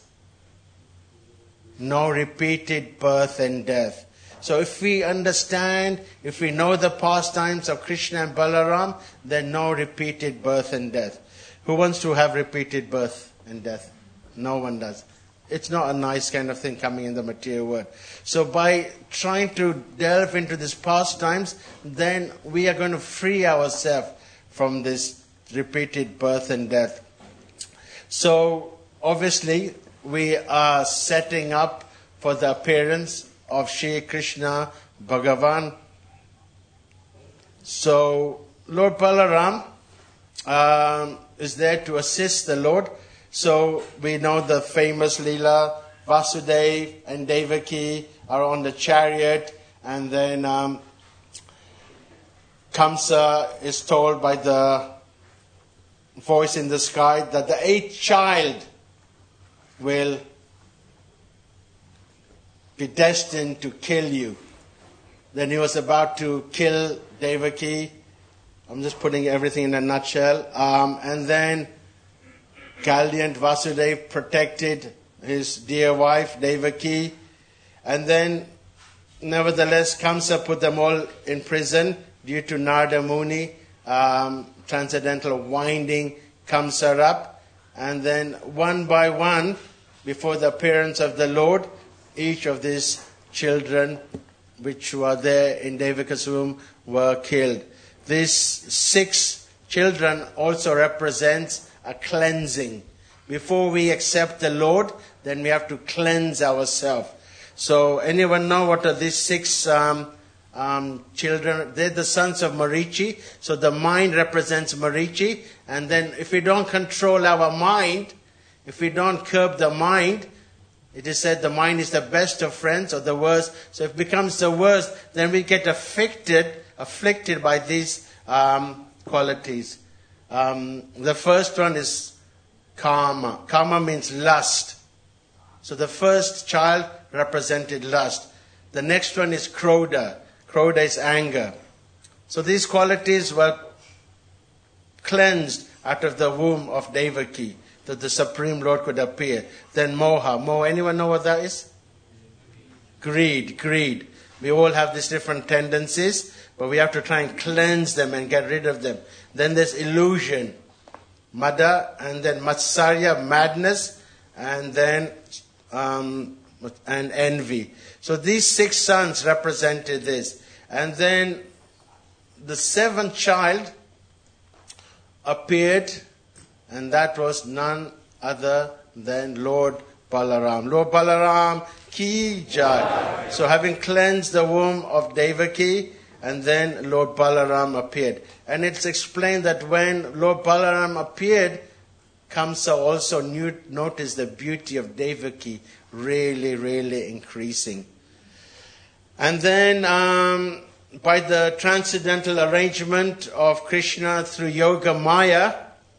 Speaker 1: No repeated birth and death. So if we understand, if we know the pastimes of Krishna and Balaram, then no repeated birth and death. Who wants to have repeated birth and death? No one does. It's not a nice kind of thing coming in the material world. So by trying to delve into these pastimes, then we are going to free ourselves from this repeated birth and death. So obviously we are setting up for the appearance of Shri Krishna Bhagavan. So Lord Balaram um, is there to assist the Lord. So we know the famous Leela, Vasudeva and Devaki are on the chariot, and then um, Kamsa is told by the voice in the sky that the eighth child will be destined to kill you. Then he was about to kill Devaki. I'm just putting everything in a nutshell. Um, and then Gallant Vasudeva protected his dear wife Devaki, and then nevertheless Kamsa put them all in prison due to Narada Muni, um, transcendental winding Kamsa up, and then one by one, before the appearance of the Lord, each of these children which were there in Devaka's womb were killed. These six children also represents a cleansing. Before we accept the Lord, then we have to cleanse ourselves. So anyone know what are these six um, um, children? They're the sons of Marichi. So the mind represents Marichi. And then if we don't control our mind, if we don't curb the mind, it is said the mind is the best of friends or the worst. So if it becomes the worst, then we get afflicted, afflicted by these um, qualities. Um, the first one is Kama. Kama means lust. So the first child represented lust. The next one is Krodha. Krodha is anger. So these qualities were cleansed out of the womb of Devaki, that the Supreme Lord could appear. Then Moha. Moha, anyone know what that is? Greed, greed. We all have these different tendencies, but we have to try and cleanse them and get rid of them. Then there's illusion, Mada, and then Matsarya, madness, and then um, and envy. So these six sons represented this. And then the seventh child appeared, and that was none other than Lord Balaram. Lord Balaram ki jai. So having cleansed the womb of Devaki, and then Lord Balaram appeared. And it's explained that when Lord Balaram appeared, Kamsa also knew, noticed the beauty of Devaki really, really increasing. And then um, by the transcendental arrangement of Krishna through Yoga Maya,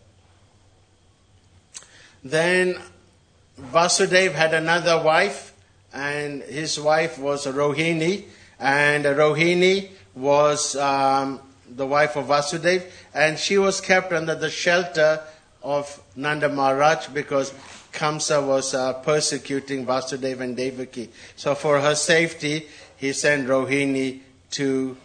Speaker 1: then Vasudeva had another wife, and his wife was Rohini, and Rohini was um, the wife of Vasudeva, and she was kept under the shelter of Nanda Maharaj because Kamsa was uh, persecuting Vasudeva and Devaki. So for her safety, he sent Rohini to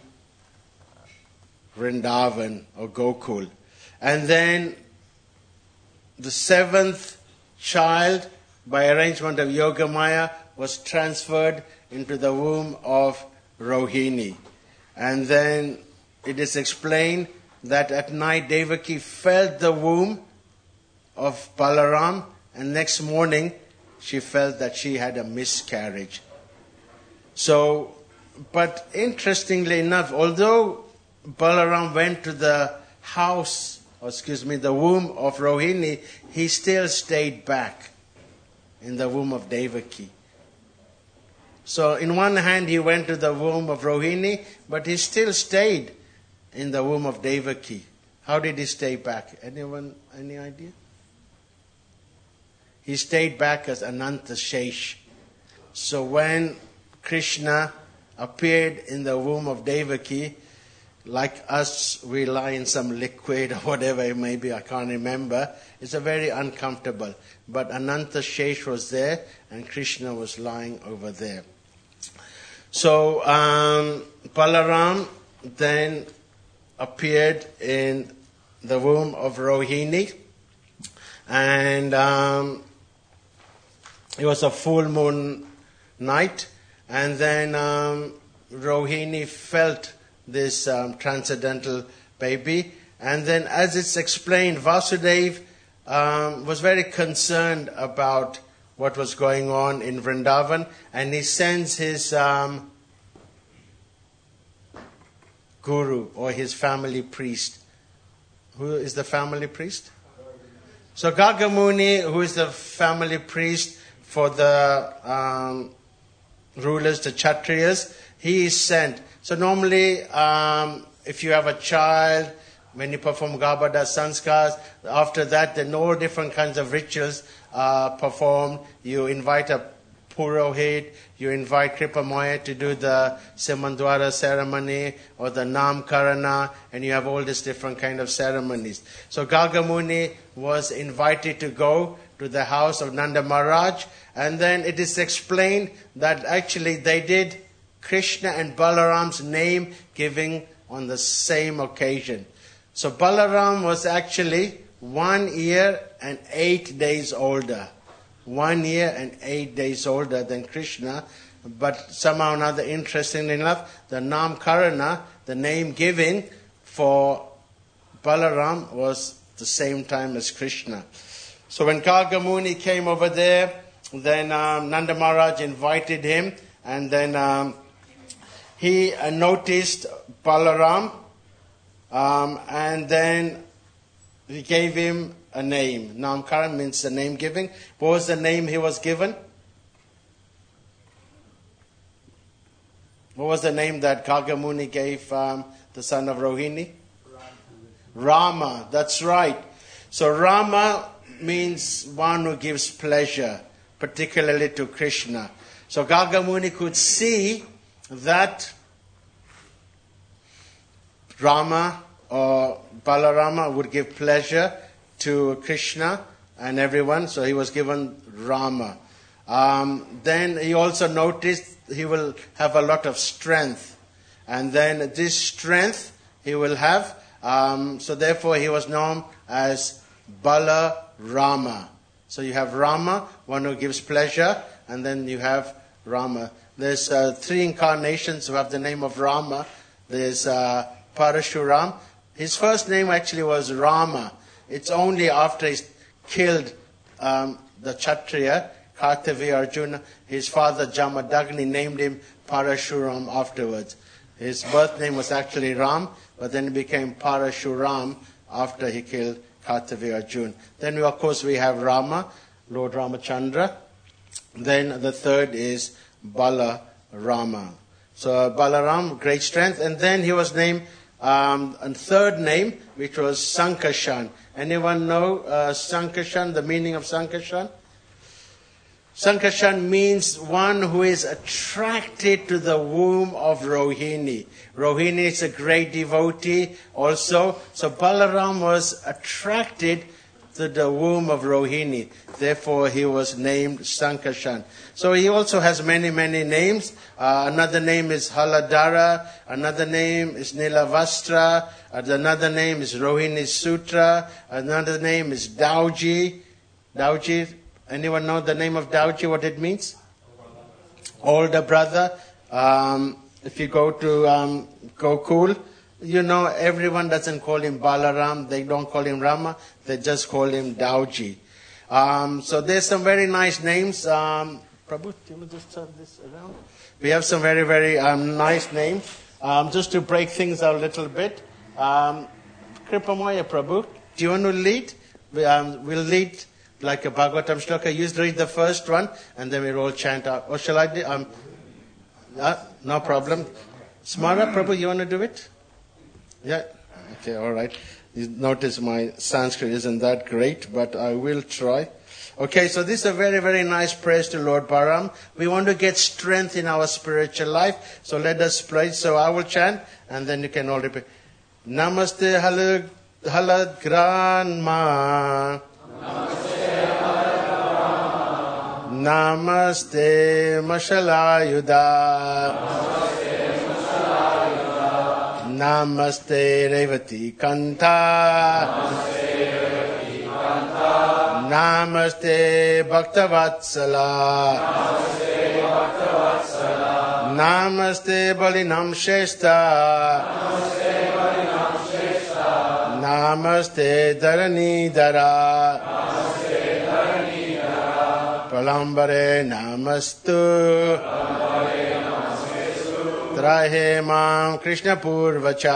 Speaker 1: Vrindavan or Gokul. And then the seventh child, by arrangement of Yoga Maya, was transferred into the womb of Rohini. And then it is explained that at night Devaki felt the womb of Balaram, and next morning she felt that she had a miscarriage. So, but interestingly enough, although Balaram went to the house, or excuse me, the womb of Rohini, he still stayed back in the womb of Devaki. So in one hand he went to the womb of Rohini, but he still stayed in the womb of Devaki. How did he stay back? Anyone, any idea? He stayed back as Ananta Shesh. So when Krishna appeared in the womb of Devaki, like us, we lie in some liquid or whatever it may be, I can't remember. It's a very uncomfortable. But Ananta Shesh was there, and Krishna was lying over there. So um, Balaram then appeared in the womb of Rohini, and um, it was a full moon night, and then um, Rohini felt this um, transcendental baby, and then as it's explained, Vasudeva um, was very concerned about what was going on in Vrindavan, and he sends his um, guru or his family priest. Who is the family priest? So Gargamuni, who is the family priest for the um, rulers, the Kshatriyas, he is sent. So normally, um, if you have a child, when you perform Garbhada Sanskars, after that, then all different kinds of rituals are performed. You invite a Purohit, you invite Kripamoya to do the Simandwara ceremony or the Namkarana, and you have all these different kind of ceremonies. So Gargamuni was invited to go to the house of Nanda Maharaj, and then it is explained that actually they did Krishna and Balaram's name giving on the same occasion. So Balaram was actually one year and eight days older. One year and eight days older than Krishna. But somehow or another, interestingly enough, the Namkarana, the name giving for Balaram, was the same time as Krishna. So when Gargamuni came over there, then um, Nanda Maharaj invited him, and then um, he uh, noticed Balaram, um, and then he gave him a name. Namkaran means the name giving. What was the name he was given? What was the name that Gargamuni gave um, the son of Rohini? Rama. Rama, that's right. So Rama means one who gives pleasure, particularly to Krishna. So Gargamuni could see that Rama or Balarama would give pleasure to Krishna and everyone, so he was given Rama. Um, then he also noticed he will have a lot of strength, and then this strength he will have, um, so therefore he was known as Bala Rama. So you have Rama, one who gives pleasure, and then you have Rama. There's uh, three incarnations who have the name of Rama. There's uh, Parashuram. His first name actually was Rama. It's only after he killed um, the Kshatriya, Kartavya Arjuna, his father Jamadagni named him Parashuram afterwards. His birth name was actually Ram, but then it became Parashuram after he killed Kartavya Arjuna. Then, we, of course, we have Rama, Lord Ramachandra. Then the third is Balarama. So Balaram, great strength. And then he was named um, a third name, which was Sankarshan. Anyone know uh, Sankarshan, the meaning of Sankarshan? Sankarshan means one who is attracted to the womb of Rohini. Rohini is a great devotee also. So Balaram was attracted to the womb of Rohini. Therefore, he was named Sankarshan. So he also has many, many names. Uh, another name is Haladara. Another name is Nilavastra. Another name is Rohini Sutra. Another name is Dauji. Dauji. Anyone know the name of Dauji, what it means? Older brother. Um, if you go to um, Gokul, you know everyone doesn't call him Balaram. They don't call him Rama. They just call him Dauji. Um, so there's some very nice names. Um, Prabhu, do you want to just turn this around? We have some very, very um, nice names. Um, just to break things out a little bit. Um, Kripamaya Prabhu, do you want to lead? We, um, we'll lead like a Bhagavatam shloka. You read the first one, and then we'll all chant out. Or shall I do? Um, uh, no problem. Smara, Prabhu, you want to do it? Yeah? Okay, all right. You notice my Sanskrit isn't that great, but I will try. Okay, so this is a very, very nice praise to Lord Balaram. We want to get strength in our spiritual life, so let us pray. So I will chant, and then you can all repeat. Namaste halad, halad granma. Namaste Mashalayuda. Namaste Revati Kanta. Namaste Bhaktavatsala. Namaste Balinam Shesta. Namaste Dharani Dara. Palambare namastu. Trahe mam Krishna Purvacha.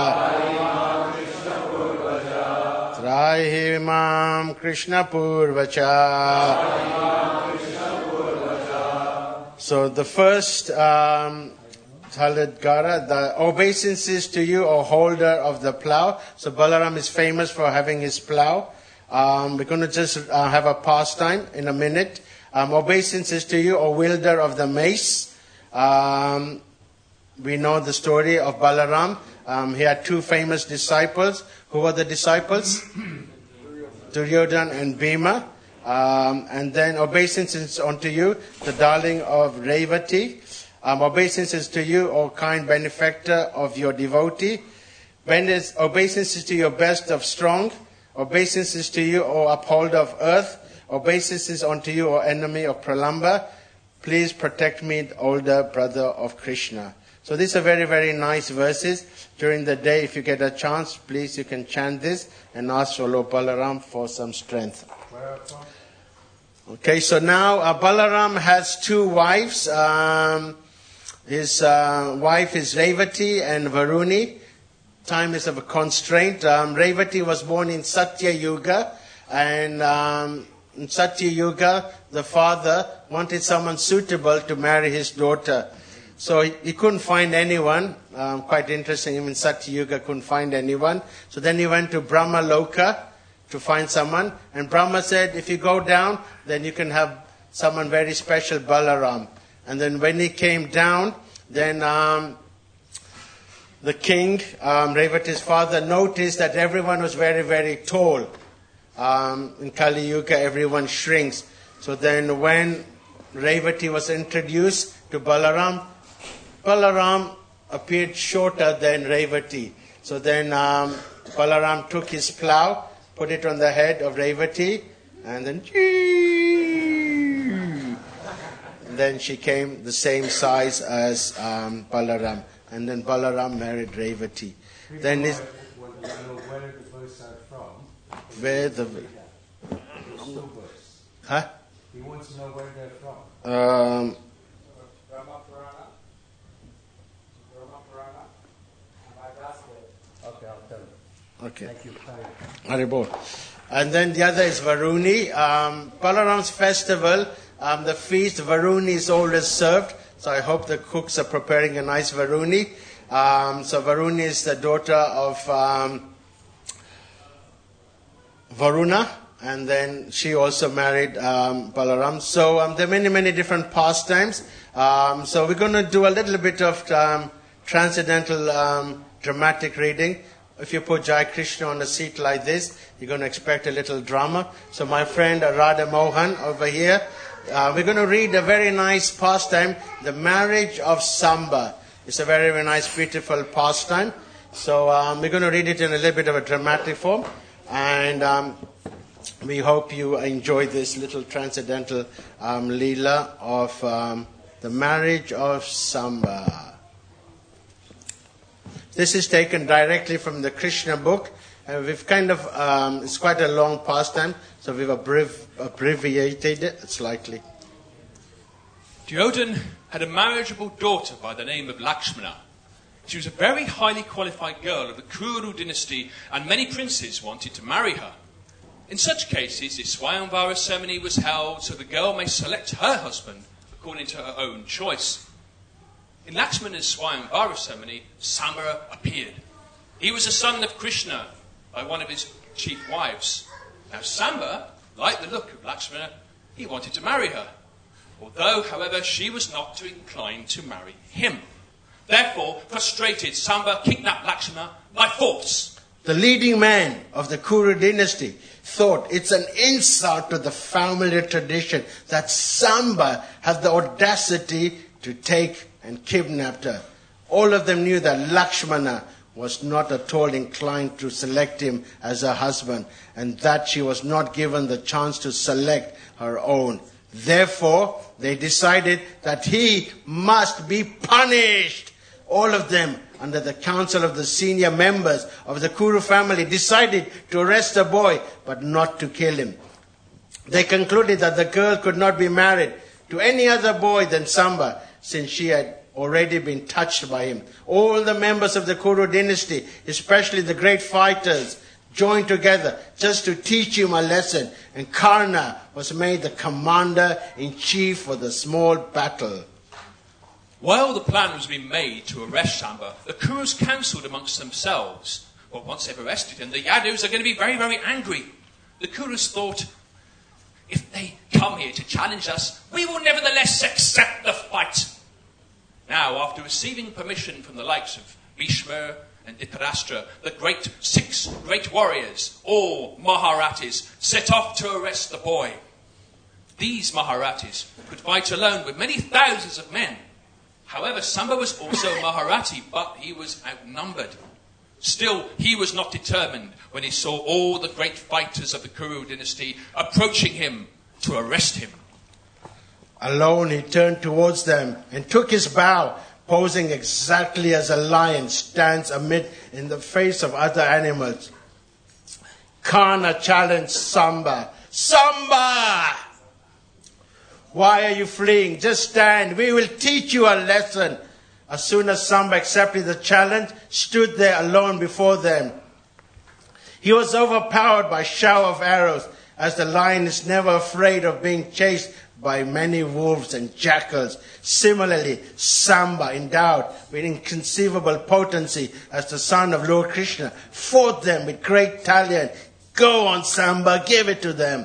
Speaker 1: Trahe mam Krishna Purvacha. So the first um, Haladgara, the obeisances to you, O holder of the plow. So Balaram is famous for having his plow. Um, we're going to just uh, have a pastime in a minute. Um, obeisances to you, O wielder of the mace. Um, we know the story of Balaram. Um, he had two famous disciples. Who were the disciples? Duryodhana and Bhima. Um, and then obeisances unto you, the darling of Revati. Um, obeisances to you, O kind benefactor of your devotee. Obeisances to your best of strong. Obeisances to you, O upholder of earth. Obeisances unto you, O enemy of Pralamba. Please protect me, the older brother of Krishna. So these are very, very nice verses. During the day, if you get a chance, please you can chant this and ask for Lord Balaram for some strength. Okay, so now uh, Balaram has two wives. Um, his uh, wife is Revati and Varuni. Time is of a constraint. Um, Revati was born in Satya Yuga, and um, in Satya Yuga, the father wanted someone suitable to marry his daughter. So he, he couldn't find anyone. Um, quite interesting, even Satya Yuga couldn't find anyone. So then he went to Brahma Loka to find someone. And Brahma said, if you go down, then you can have someone very special, Balaram. And then when he came down, then um, the king, um, Revati's father, noticed that everyone was very, very tall. Um, in Kali Yuga, everyone shrinks. So then when Revati was introduced to Balaram, Balaram appeared shorter than Revati. So then um, Balaram took his plow, put it on the head of Revati, and then and then she came the same size as um, Balaram. And then Balaram married Revati. Then his,
Speaker 3: where did the verse are from?
Speaker 1: where the huh?
Speaker 3: He wants to know where they're from.
Speaker 1: Um,
Speaker 3: Okay, I'll tell you.
Speaker 1: okay.
Speaker 3: Thank you.
Speaker 1: Haribol. And then the other is Varuni. Um, Balaram's festival, um, the feast, Varuni is always served. So I hope the cooks are preparing a nice Varuni. Um, so Varuni is the daughter of um, Varuna. And then she also married um, Balaram. So um, there are many, many different pastimes. Um, so we're going to do a little bit of um, transcendental um, dramatic reading. If you put Jai Krishna on a seat like this, you're going to expect a little drama. So my friend Radha Mohan over here, uh, we're going to read a very nice pastime, the marriage of Samba. It's a very, very nice, beautiful pastime. So um, we're going to read it in a little bit of a dramatic form. And um, we hope you enjoy this little transcendental um, Leela of um, the marriage of Samba. This is taken directly from the Krishna book, and we've kind of, um, it's quite a long pastime, so we've abbrev- abbreviated it slightly.
Speaker 4: Duryodhan had a marriageable daughter by the name of Lakshmana. She was a very highly qualified girl of the Kuru dynasty, and many princes wanted to marry her. In such cases, a Swayamvara ceremony was held so the girl may select her husband according to her own choice. In Lakshmana's Swayamvara ceremony, Samba appeared. He was a son of Krishna by one of his chief wives. Now Samba liked the look of Lakshmana. He wanted to marry her. Although, however, she was not too inclined to marry him. Therefore, frustrated, Samba kidnapped Lakshmana by force.
Speaker 1: The leading man of the Kuru dynasty thought it's an insult to the family tradition that Samba has the audacity to take and kidnapped her. All of them knew that Lakshmana was not at all inclined to select him as her husband, and that she was not given the chance to select her own. Therefore, they decided that he must be punished. All of them, under the counsel of the senior members of the Kuru family, decided to arrest the boy, but not to kill him. They concluded that the girl could not be married to any other boy than Samba, since she had already been touched by him. All the members of the Kuru dynasty, especially the great fighters, joined together just to teach him a lesson, and Karna was made the commander-in-chief for the small battle.
Speaker 4: While the plan was being made to arrest Samba, the Kurus counselled amongst themselves. Well, once they've arrested him, the Yadus are going to be very, very angry. The Kurus thought, if they come here to challenge us, we will nevertheless accept the fight. Now, after receiving permission from the likes of Bhishma and Dhritarashtra, the great six great warriors, all Maharatis, set off to arrest the boy. These Maharatis could fight alone with many thousands of men. However, Samba was also a Maharati, but he was outnumbered. Still, he was not determined when he saw all the great fighters of the Kuru dynasty approaching him to arrest him.
Speaker 1: Alone, he turned towards them and took his bow, posing exactly as a lion stands amid in the face of other animals. Karna challenged Samba. Samba! Why are you fleeing? Just stand. We will teach you a lesson. As soon as Samba accepted the challenge, stood there alone before them. He was overpowered by a shower of arrows, as the lion is never afraid of being chased by many wolves and jackals. Similarly, Samba, endowed with inconceivable potency as the son of Lord Krishna, fought them with great talent. Go on, Samba, give it to them.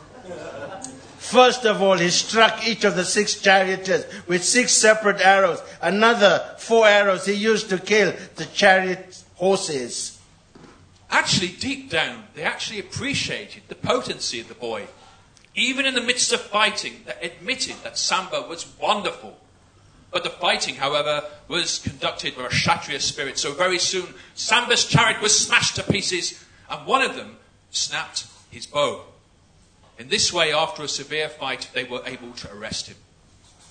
Speaker 1: First of all, he struck each of the six charioteers with six separate arrows. Another four arrows he used to kill the chariot horses.
Speaker 4: Actually, deep down, they actually appreciated the potency of the boy. Even in the midst of fighting, they admitted that Samba was wonderful. But the fighting, however, was conducted with a Kshatriya spirit. So very soon, Samba's chariot was smashed to pieces, and one of them snapped his bow. In this way, after a severe fight, they were able to arrest him.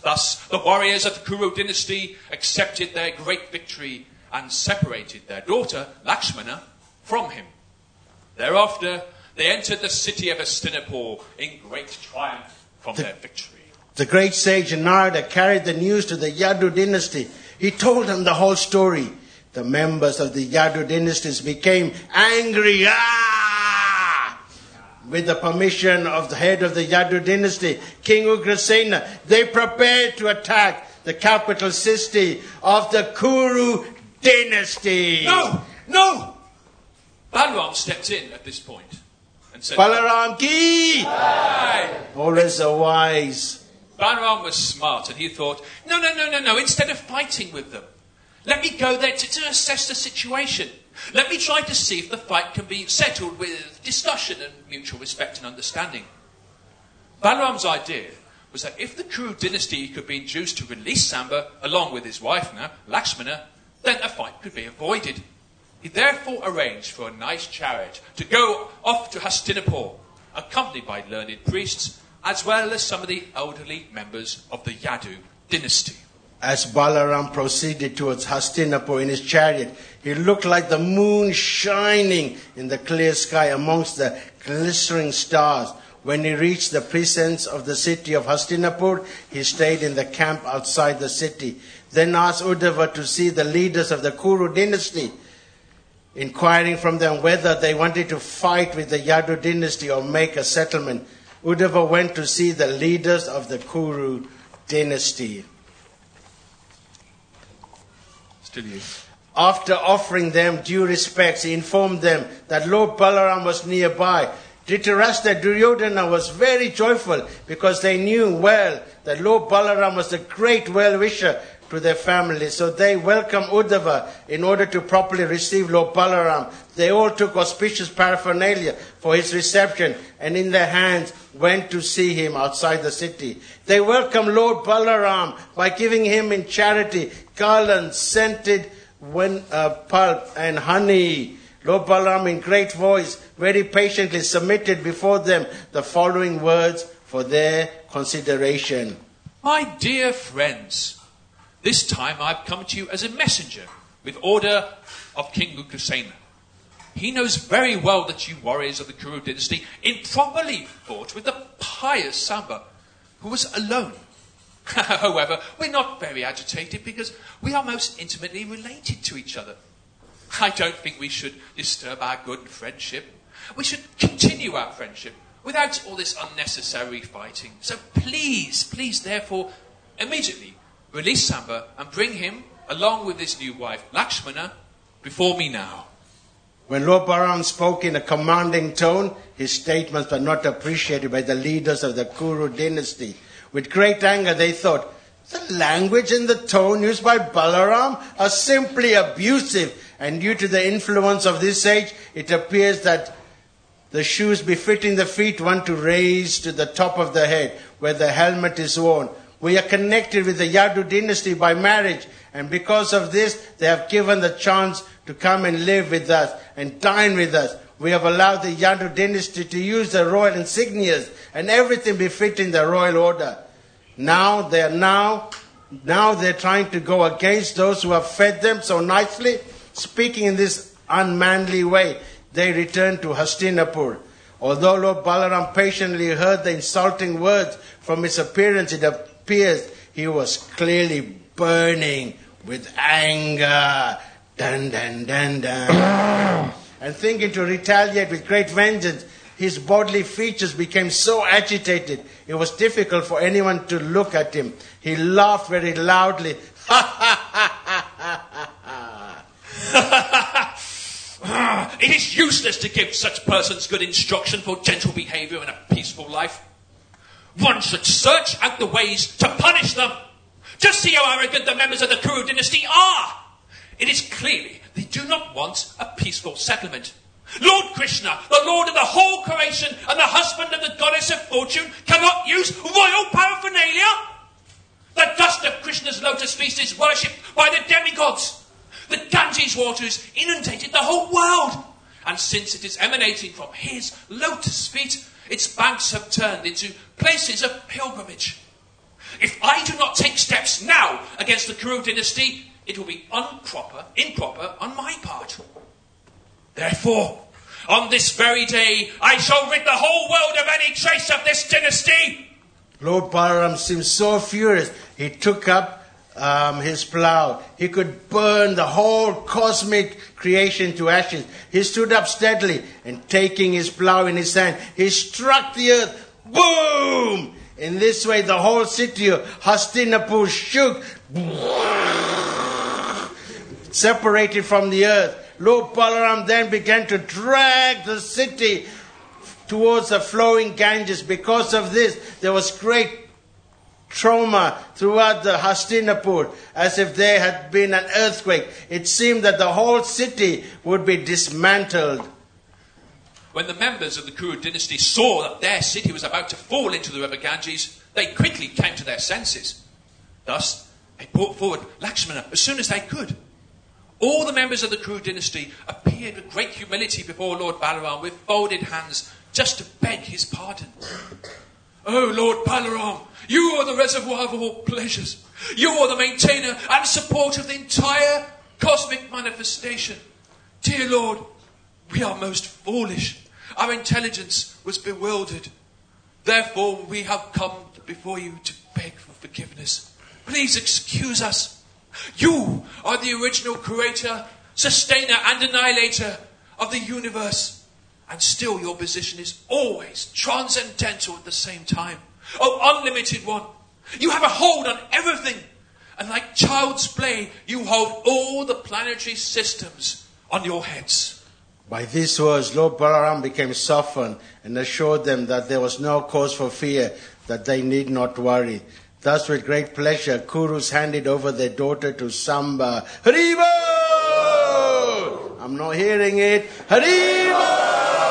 Speaker 4: Thus, the warriors of the Kuru dynasty accepted their great victory and separated their daughter, Lakshmana, from him. Thereafter, they entered the city of Hastinapur in great triumph from the, their victory.
Speaker 1: The great sage Narada carried the news to the Yadu dynasty. He told them the whole story. The members of the Yadu dynasties became angry. Ah! With the permission of the head of the Yadu dynasty, King Ugrasena, they prepared to attack the capital city of the Kuru dynasty.
Speaker 4: No! No! Balaram stepped in at this point and said,
Speaker 1: Balaram ki!
Speaker 4: Aye.
Speaker 1: Always a wise.
Speaker 4: Balaram was smart and he thought, no, no, no, no, no, instead of fighting with them, let me go there to, to assess the situation. Let me try to see if the fight can be settled with discussion and mutual respect and understanding. Balaram's idea was that if the Kuru dynasty could be induced to release Samba along with his wife now, Lakshmana, then a fight could be avoided. He therefore arranged for a nice chariot to go off to Hastinapur, accompanied by learned priests, as well as some of the elderly members of the Yadu dynasty.
Speaker 1: As Balaram proceeded towards Hastinapur in his chariot, he looked like the moon shining in the clear sky amongst the glittering stars. When he reached the precincts of the city of Hastinapur, he stayed in the camp outside the city. Then asked Uddhava to see the leaders of the Kuru dynasty, inquiring from them whether they wanted to fight with the Yadu dynasty or make a settlement. Uddhava went to see the leaders of the Kuru dynasty.
Speaker 4: Still you.
Speaker 1: After offering them due respects, he informed them that Lord Balaram was nearby. Dhritarashtra Duryodhana was very joyful because they knew well that Lord Balaram was a great well-wisher to their family. So they welcomed Uddhava in order to properly receive Lord Balaram. They all took auspicious paraphernalia for his reception and in their hands went to see him outside the city. They welcomed Lord Balaram by giving him in charity garlands, scented when, uh, pulp and honey. Lord Balaram in great voice very patiently submitted before them the following words for their consideration.
Speaker 4: My dear friends, this time I've come to you as a messenger with order of King Ugrasena. He knows very well that you warriors of the Kuru dynasty improperly fought with the pious Samba, who was alone. However, we're not very agitated because we are most intimately related to each other. I don't think we should disturb our good friendship. We should continue our friendship without all this unnecessary fighting. So please, please, therefore, immediately release Samba and bring him, along with his new wife, Lakshmana, before me now.
Speaker 1: When Lord Balaram spoke in a commanding tone, his statements were not appreciated by the leaders of the Kuru dynasty. With great anger, they thought, the language and the tone used by Balaram are simply abusive. And due to the influence of this age, it appears that the shoes befitting the feet want to raise to the top of the head, where the helmet is worn. We are connected with the Yadu dynasty by marriage, and because of this, they have given the chance to come and live with us and dine with us. We have allowed the Yadu dynasty to use the royal insignias and everything befitting the royal order. Now they are now, now they're trying to go against those who have fed them so nicely. Speaking in this unmanly way, they returned to Hastinapur. Although Lord Balaram patiently heard the insulting words from his appearance, it appears he was clearly burning with anger. Dun, dun, dun, dun. And thinking to retaliate with great vengeance, his bodily features became so agitated, it was difficult for anyone to look at him. He laughed very loudly.
Speaker 4: It is useless to give such persons good instruction for gentle behaviour and a peaceful life. One should search out the ways to punish them. Just see how arrogant the members of the Kuru dynasty are. It is clearly they do not want a peaceful settlement. Lord Krishna, the Lord of the whole creation and the husband of the goddess of fortune, cannot use royal paraphernalia. The dust of Krishna's lotus feast is worshipped by the demigods. The Ganges waters inundated the whole world. And since it is emanating from his lotus feet, its banks have turned into places of pilgrimage. If I do not take steps now against the Kuru dynasty, it will be improper, improper on my part. Therefore, on this very day, I shall rid the whole world of any trace of this dynasty.
Speaker 1: Lord Balaram seemed so furious. He took up um, his plow. He could burn the whole cosmic creation to ashes. He stood up steadily and taking his plow in his hand, he struck the earth. Boom! In this way, the whole city of Hastinapur shook, separated from the earth. Lord Balaram then began to drag the city towards the flowing Ganges. Because of this, there was great trauma throughout the Hastinapur, as if there had been an earthquake. It seemed that the whole city would be dismantled.
Speaker 4: When the members of the Kuru dynasty saw that their city was about to fall into the river Ganges, they quickly came to their senses. Thus, they brought forward Lakshmana as soon as they could. All the members of the Kuru dynasty appeared with great humility before Lord Balaram with folded hands, just to beg his pardon. Oh, Lord Balaram, you are the reservoir of all pleasures. You are the maintainer and support of the entire cosmic manifestation. Dear Lord, we are most foolish. Our intelligence was bewildered. Therefore, we have come before you to beg for forgiveness. Please excuse us. You are the original creator, sustainer and annihilator of the universe. And still your position is always transcendental at the same time. Oh, unlimited one. You have a hold on everything. And like child's play, you hold all the planetary systems on your heads.
Speaker 1: By these words, Lord Balaram became softened and assured them that there was no cause for fear, that they need not worry. Thus, with great pleasure, Kurus handed over their daughter to Samba. Haribo! I'm not hearing it. Haribo!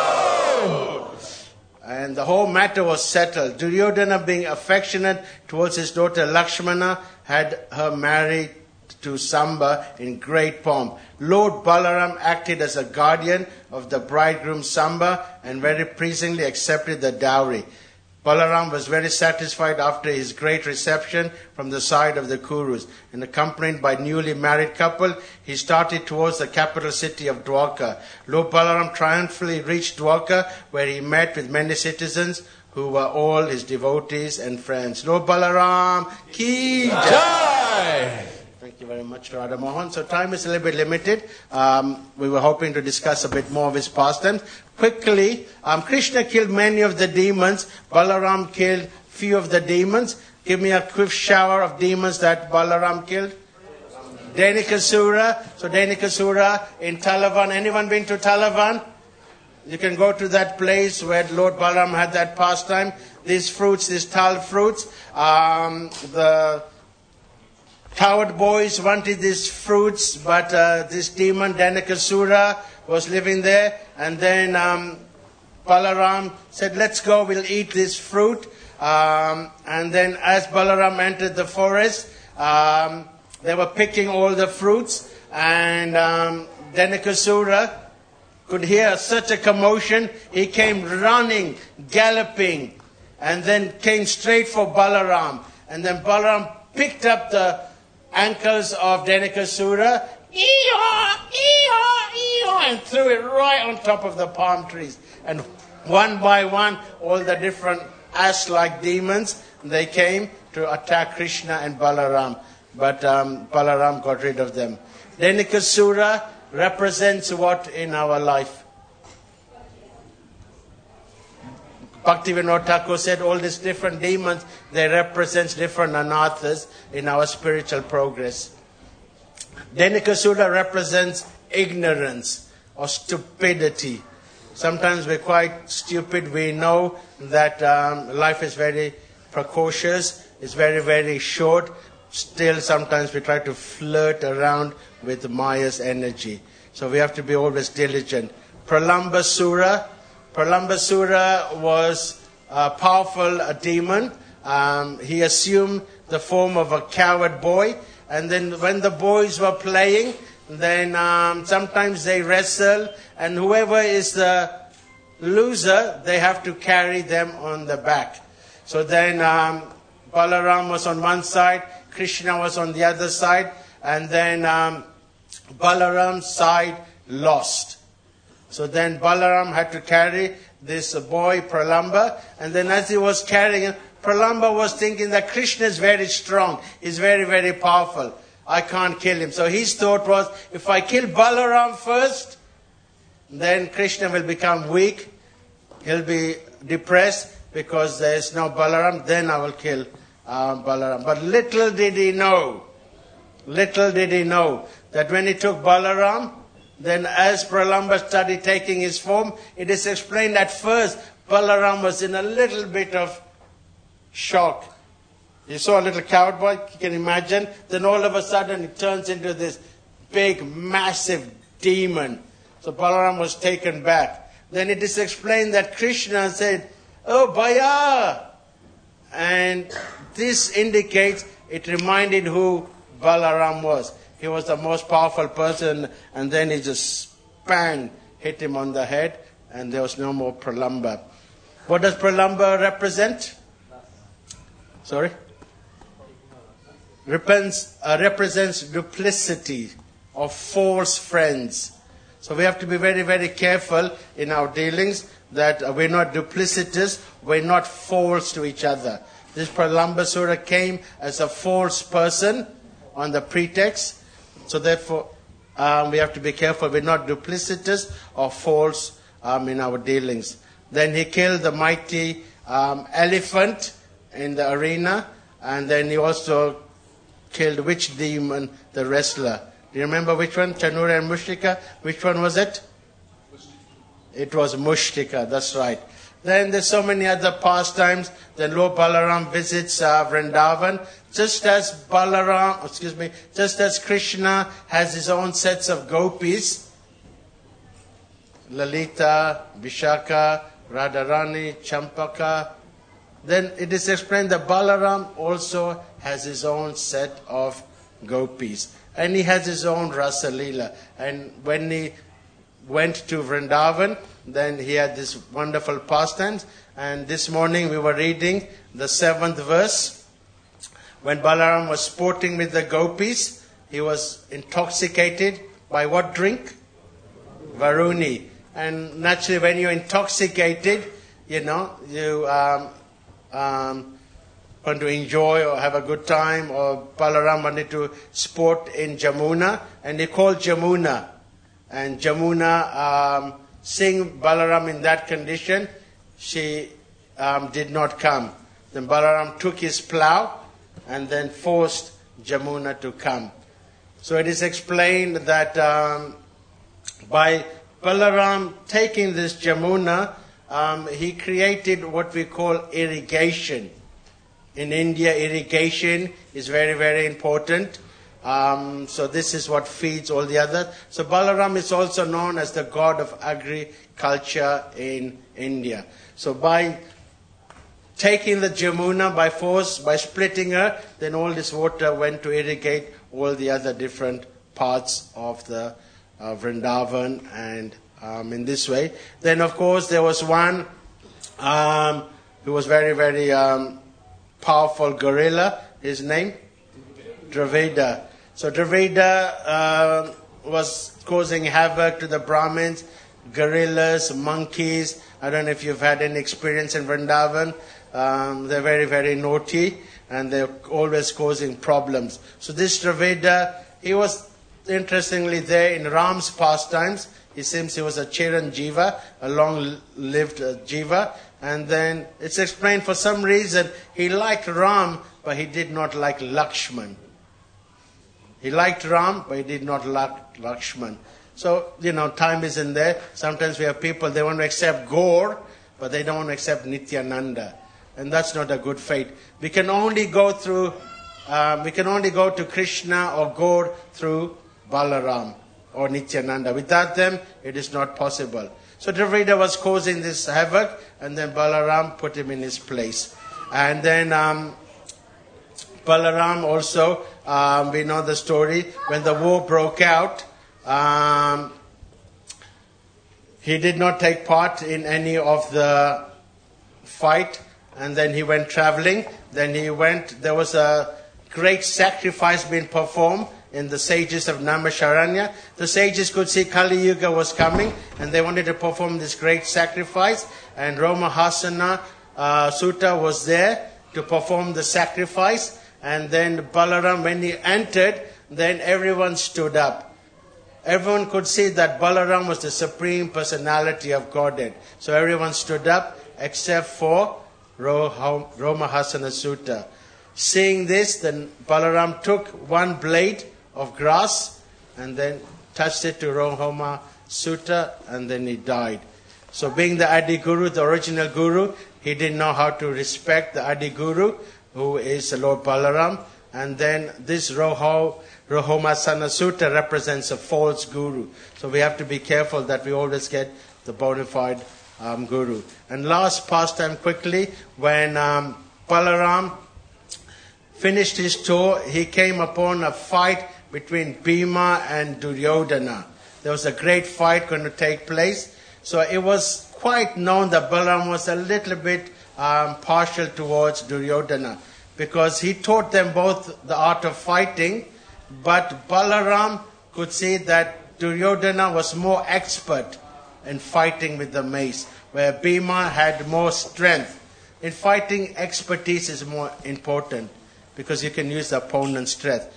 Speaker 1: And the whole matter was settled. Duryodhana, being affectionate towards his daughter Lakshmana, had her married to Samba in great pomp. Lord Balaram acted as a guardian of the bridegroom Samba and very pleasingly accepted the dowry. Balaram was very satisfied after his great reception from the side of the Kurus, and accompanied by newly married couple, he started towards the capital city of Dwarka. Lord Balaram triumphantly reached Dwarka, where he met with many citizens who were all his devotees and friends. Lord Balaram ki jai! Thank you very much, Radha Mohan. So time is a little bit limited. Um, we were hoping to discuss a bit more of his pastimes. Quickly, um, Krishna killed many of the demons. Balaram killed few of the demons. Give me a quick shower of demons that Balaram killed. Denikasura. So Denikasura in Talavan. Anyone been to Talavan? You can go to that place where Lord Balaram had that pastime. These fruits, these tal fruits, um, the coward boys wanted these fruits, but uh, this demon, Denikasura, was living there. And then um, Balaram said, let's go, we'll eat this fruit. Um, and then as Balaram entered the forest, um, they were picking all the fruits. And um, Denikasura could hear such a commotion. He came running, galloping, and then came straight for Balaram. And then Balaram picked up the ankles of Denikasura, ee-haw, ee-haw, ee-haw, and threw it right on top of the palm trees. And one by one, all the different ass-like demons, they came to attack Krishna and Balaram. But um, Balaram got rid of them. Denikasura represents what in our life? Bhaktivinoda Thakur said all these different demons, they represent different anathas in our spiritual progress. Denikasura represents ignorance or stupidity. Sometimes we're quite stupid. We know that um, life is very precocious, it's very, very short. Still, sometimes we try to flirt around with Maya's energy. So we have to be always diligent. Pralambasura. Pralambasura was a powerful a demon. Um, he assumed the form of a coward boy. And then when the boys were playing, then um, sometimes they wrestle. And whoever is the loser, they have to carry them on the back. So then um, Balaram was on one side, Krishna was on the other side, and then um, Balaram's side lost. So then Balaram had to carry this boy, Pralamba, and then as he was carrying him, Pralamba was thinking that Krishna is very strong, he's very, very powerful. I can't kill him. So his thought was, if I kill Balaram first, then Krishna will become weak, he'll be depressed because there is no Balaram, then I will kill uh, Balaram. But little did he know, little did he know that when he took Balaram, then as Pralamba started taking his form, it is explained at first Balaram was in a little bit of shock. You saw a little cowboy, you can imagine. Then all of a sudden it turns into this big, massive demon. So Balaram was taken back. Then it is explained that Krishna said, "Oh, Baya!" And this indicates, it reminded who Balaram was. He was the most powerful person, and then he just bang, hit him on the head, and there was no more Pralamba. What does Pralamba represent? Sorry? Repents, uh, represents duplicity of false friends. So we have to be very, very careful in our dealings that uh, we're not duplicitous, we're not false to each other. This Pralambasura came as a false person on the pretext. So therefore, um, we have to be careful. We're not duplicitous or false um, in our dealings. Then he killed the mighty um, elephant in the arena. And then he also killed which demon? The wrestler. Do you remember which one? Chanura and Mushtika. Which one was it? It was Mushtika, that's right. Then there's so many other pastimes. Then Lord Balaram visits uh, Vrindavan. Just as Balaram, excuse me, just as Krishna has his own sets of gopis, Lalita, Vishaka, Radharani, Champaka, then it is explained that Balaram also has his own set of gopis. And he has his own Rasa Leela. And when he went to Vrindavan, then he had this wonderful pastimes. And this morning we were reading the seventh verse. When Balaram was sporting with the gopis, he was intoxicated by what drink? Varuni. And naturally when you're intoxicated, you know, you um, um, want to enjoy or have a good time, or Balaram wanted to sport in Jamuna, and he called Jamuna. And Jamuna, um, seeing Balaram in that condition, she um, did not come. Then Balaram took his plow and then forced Jamuna to come. So it is explained that um, by Balaram taking this Jamuna, um, he created what we call irrigation. In India, irrigation is very, very important. Um, so this is what feeds all the others. So Balaram is also known as the god of agriculture in India. So by taking the Jamuna by force, by splitting her, then all this water went to irrigate all the other different parts of the uh, Vrindavan, and um, in this way. Then of course there was one um, who was very, very um, powerful gorilla. His name? Dravida. So Dravida uh, was causing havoc to the Brahmins, gorillas, monkeys. I don't know if you've had any experience in Vrindavan. Um, they're very, very naughty, and they're always causing problems. So this Dravida, he was interestingly there in Ram's pastimes. He seems he was a Chiranjiva, a long-lived uh, Jiva. And then it's explained for some reason he liked Ram, but he did not like Lakshman. He liked Ram, but he did not like Lakshman. So, you know, time isn't there. Sometimes we have people, they want to accept Gaur, but they don't want to accept Nityananda. And that's not a good fate. We can only go through, um, we can only go to Krishna or Gaur through Balaram or Nityananda. Without them, it is not possible. So Dravida was causing this havoc, and then Balaram put him in his place. And then um, Balaram also, um, we know the story, when the war broke out, um, he did not take part in any of the fight. and then he went traveling. Then he went, there was a great sacrifice being performed in the sages of Naimisharanya. The sages could see Kali Yuga was coming, and they wanted to perform this great sacrifice. And Romahasana uh, Sutta was there to perform the sacrifice. And then Balaram, when he entered, then everyone stood up. Everyone could see that Balaram was the supreme personality of Godhead. So everyone stood up except for Romahasana Sutta. Seeing this, then Balaram took one blade of grass and then touched it to Rohama Sutta, and then he died. So being the Adi Guru, the original Guru, he didn't know how to respect the Adi Guru, who is Lord Balaram. And then this Roho, Rohamasana Sutta represents a false Guru. So we have to be careful that we always get the bona fide um, Guru. And last pastime quickly, when um, Balaram finished his tour, he came upon a fight between Bhima and Duryodhana. There was a great fight going to take place. So it was quite known that Balaram was a little bit um, partial towards Duryodhana, because he taught them both the art of fighting, but Balaram could see that Duryodhana was more expert in fighting with the mace, where Bhima had more strength. In fighting, expertise is more important, because you can use the opponent's strength.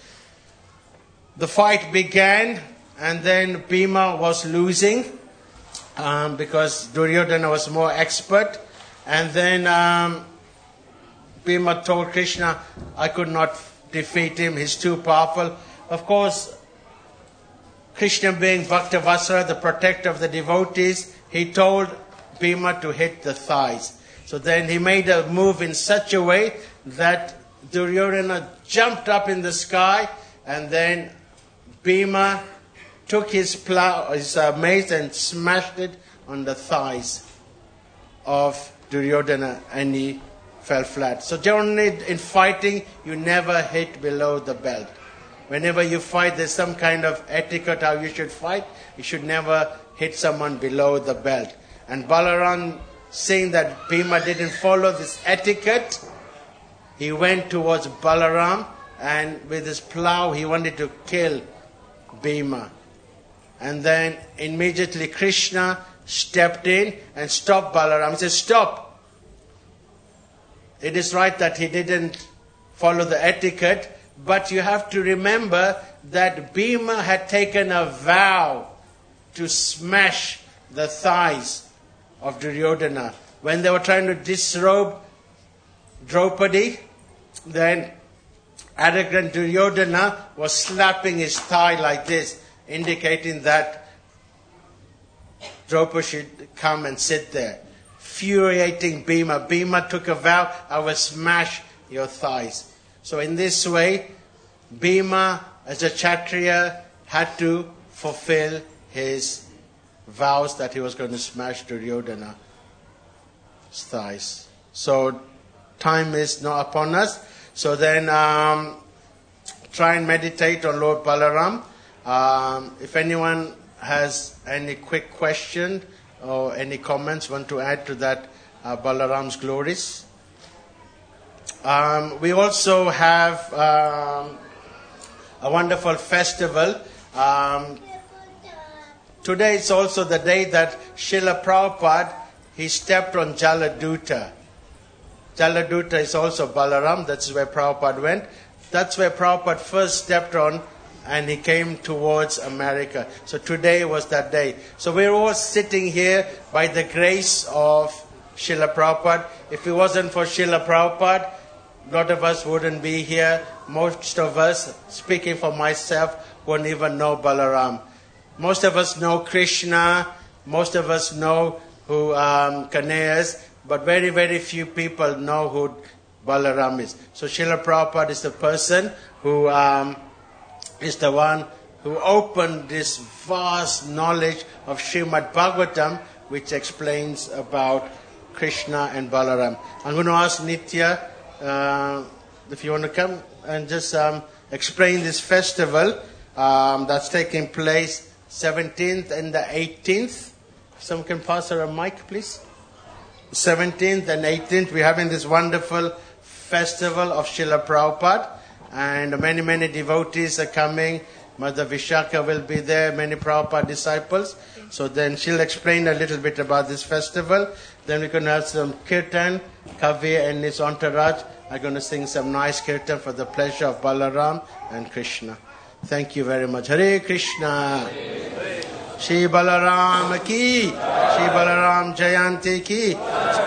Speaker 1: The fight began, and then Bhima was losing um, because Duryodhana was more expert. And then um, Bhima told Krishna, I could not defeat him, he's too powerful. Of course, Krishna being Bhaktavatsala, the protector of the devotees, he told Bhima to hit the thighs. So then he made a move in such a way that Duryodhana jumped up in the sky, and then Bhima took his plow, his uh, mace, and smashed it on the thighs of Duryodhana, and he fell flat. So generally in fighting, you never hit below the belt. Whenever you fight, there's some kind of etiquette how you should fight. You should never hit someone below the belt. And Balaram, seeing that Bhima didn't follow this etiquette, he went towards Balaram, and with his plow he wanted to kill Bhima. And then immediately Krishna stepped in and stopped Balaram. He said, stop. It is right that he didn't follow the etiquette, but you have to remember that Bhima had taken a vow to smash the thighs of Duryodhana. When they were trying to disrobe Draupadi, then arrogant Duryodhana was slapping his thigh like this, indicating that Draupadi should come and sit there. Infuriating Bhima. Bhima took a vow, I will smash your thighs. So in this way, Bhima, as a Kshatriya, had to fulfill his vows that he was going to smash Duryodhana's thighs. So time is not upon us. So then um, try and meditate on Lord Balaram. Um, if anyone has any quick question or any comments want to add to that uh, Balaram's glories. Um, we also have um, a wonderful festival. Um, today is also the day that Srila Prabhupada, he stepped on Jaladuta. Jaladuta is also Balaram. That's where Prabhupada went. That's where Prabhupada first stepped on, and he came towards America. So today was that day. So we're all sitting here by the grace of Srila Prabhupada. If it wasn't for Srila Prabhupada, a lot of us wouldn't be here. Most of us, speaking for myself, wouldn't even know Balaram. Most of us know Krishna. Most of us know who um, Kanhaiya is. But very, very few people know who Balaram is. So Srila Prabhupada is the person who um, is the one who opened this vast knowledge of Srimad Bhagavatam, which explains about Krishna and Balaram. I'm going to ask Nitya uh, if you want to come and just um, explain this festival um, that's taking place seventeenth and the eighteenth. Someone can pass her a mic, please. seventeenth and eighteenth, we're having this wonderful festival of Srila Prabhupada, and many, many devotees are coming. Mother Vishaka will be there, many Prabhupada disciples. So then she'll explain a little bit about this festival. Then we're going to have some kirtan. Kavi and his entourage are going to sing some nice kirtan for the pleasure of Balaram and Krishna. Thank you very much. Hare Krishna. Shri Balaram ki, Shri Balaram Jayanti ki.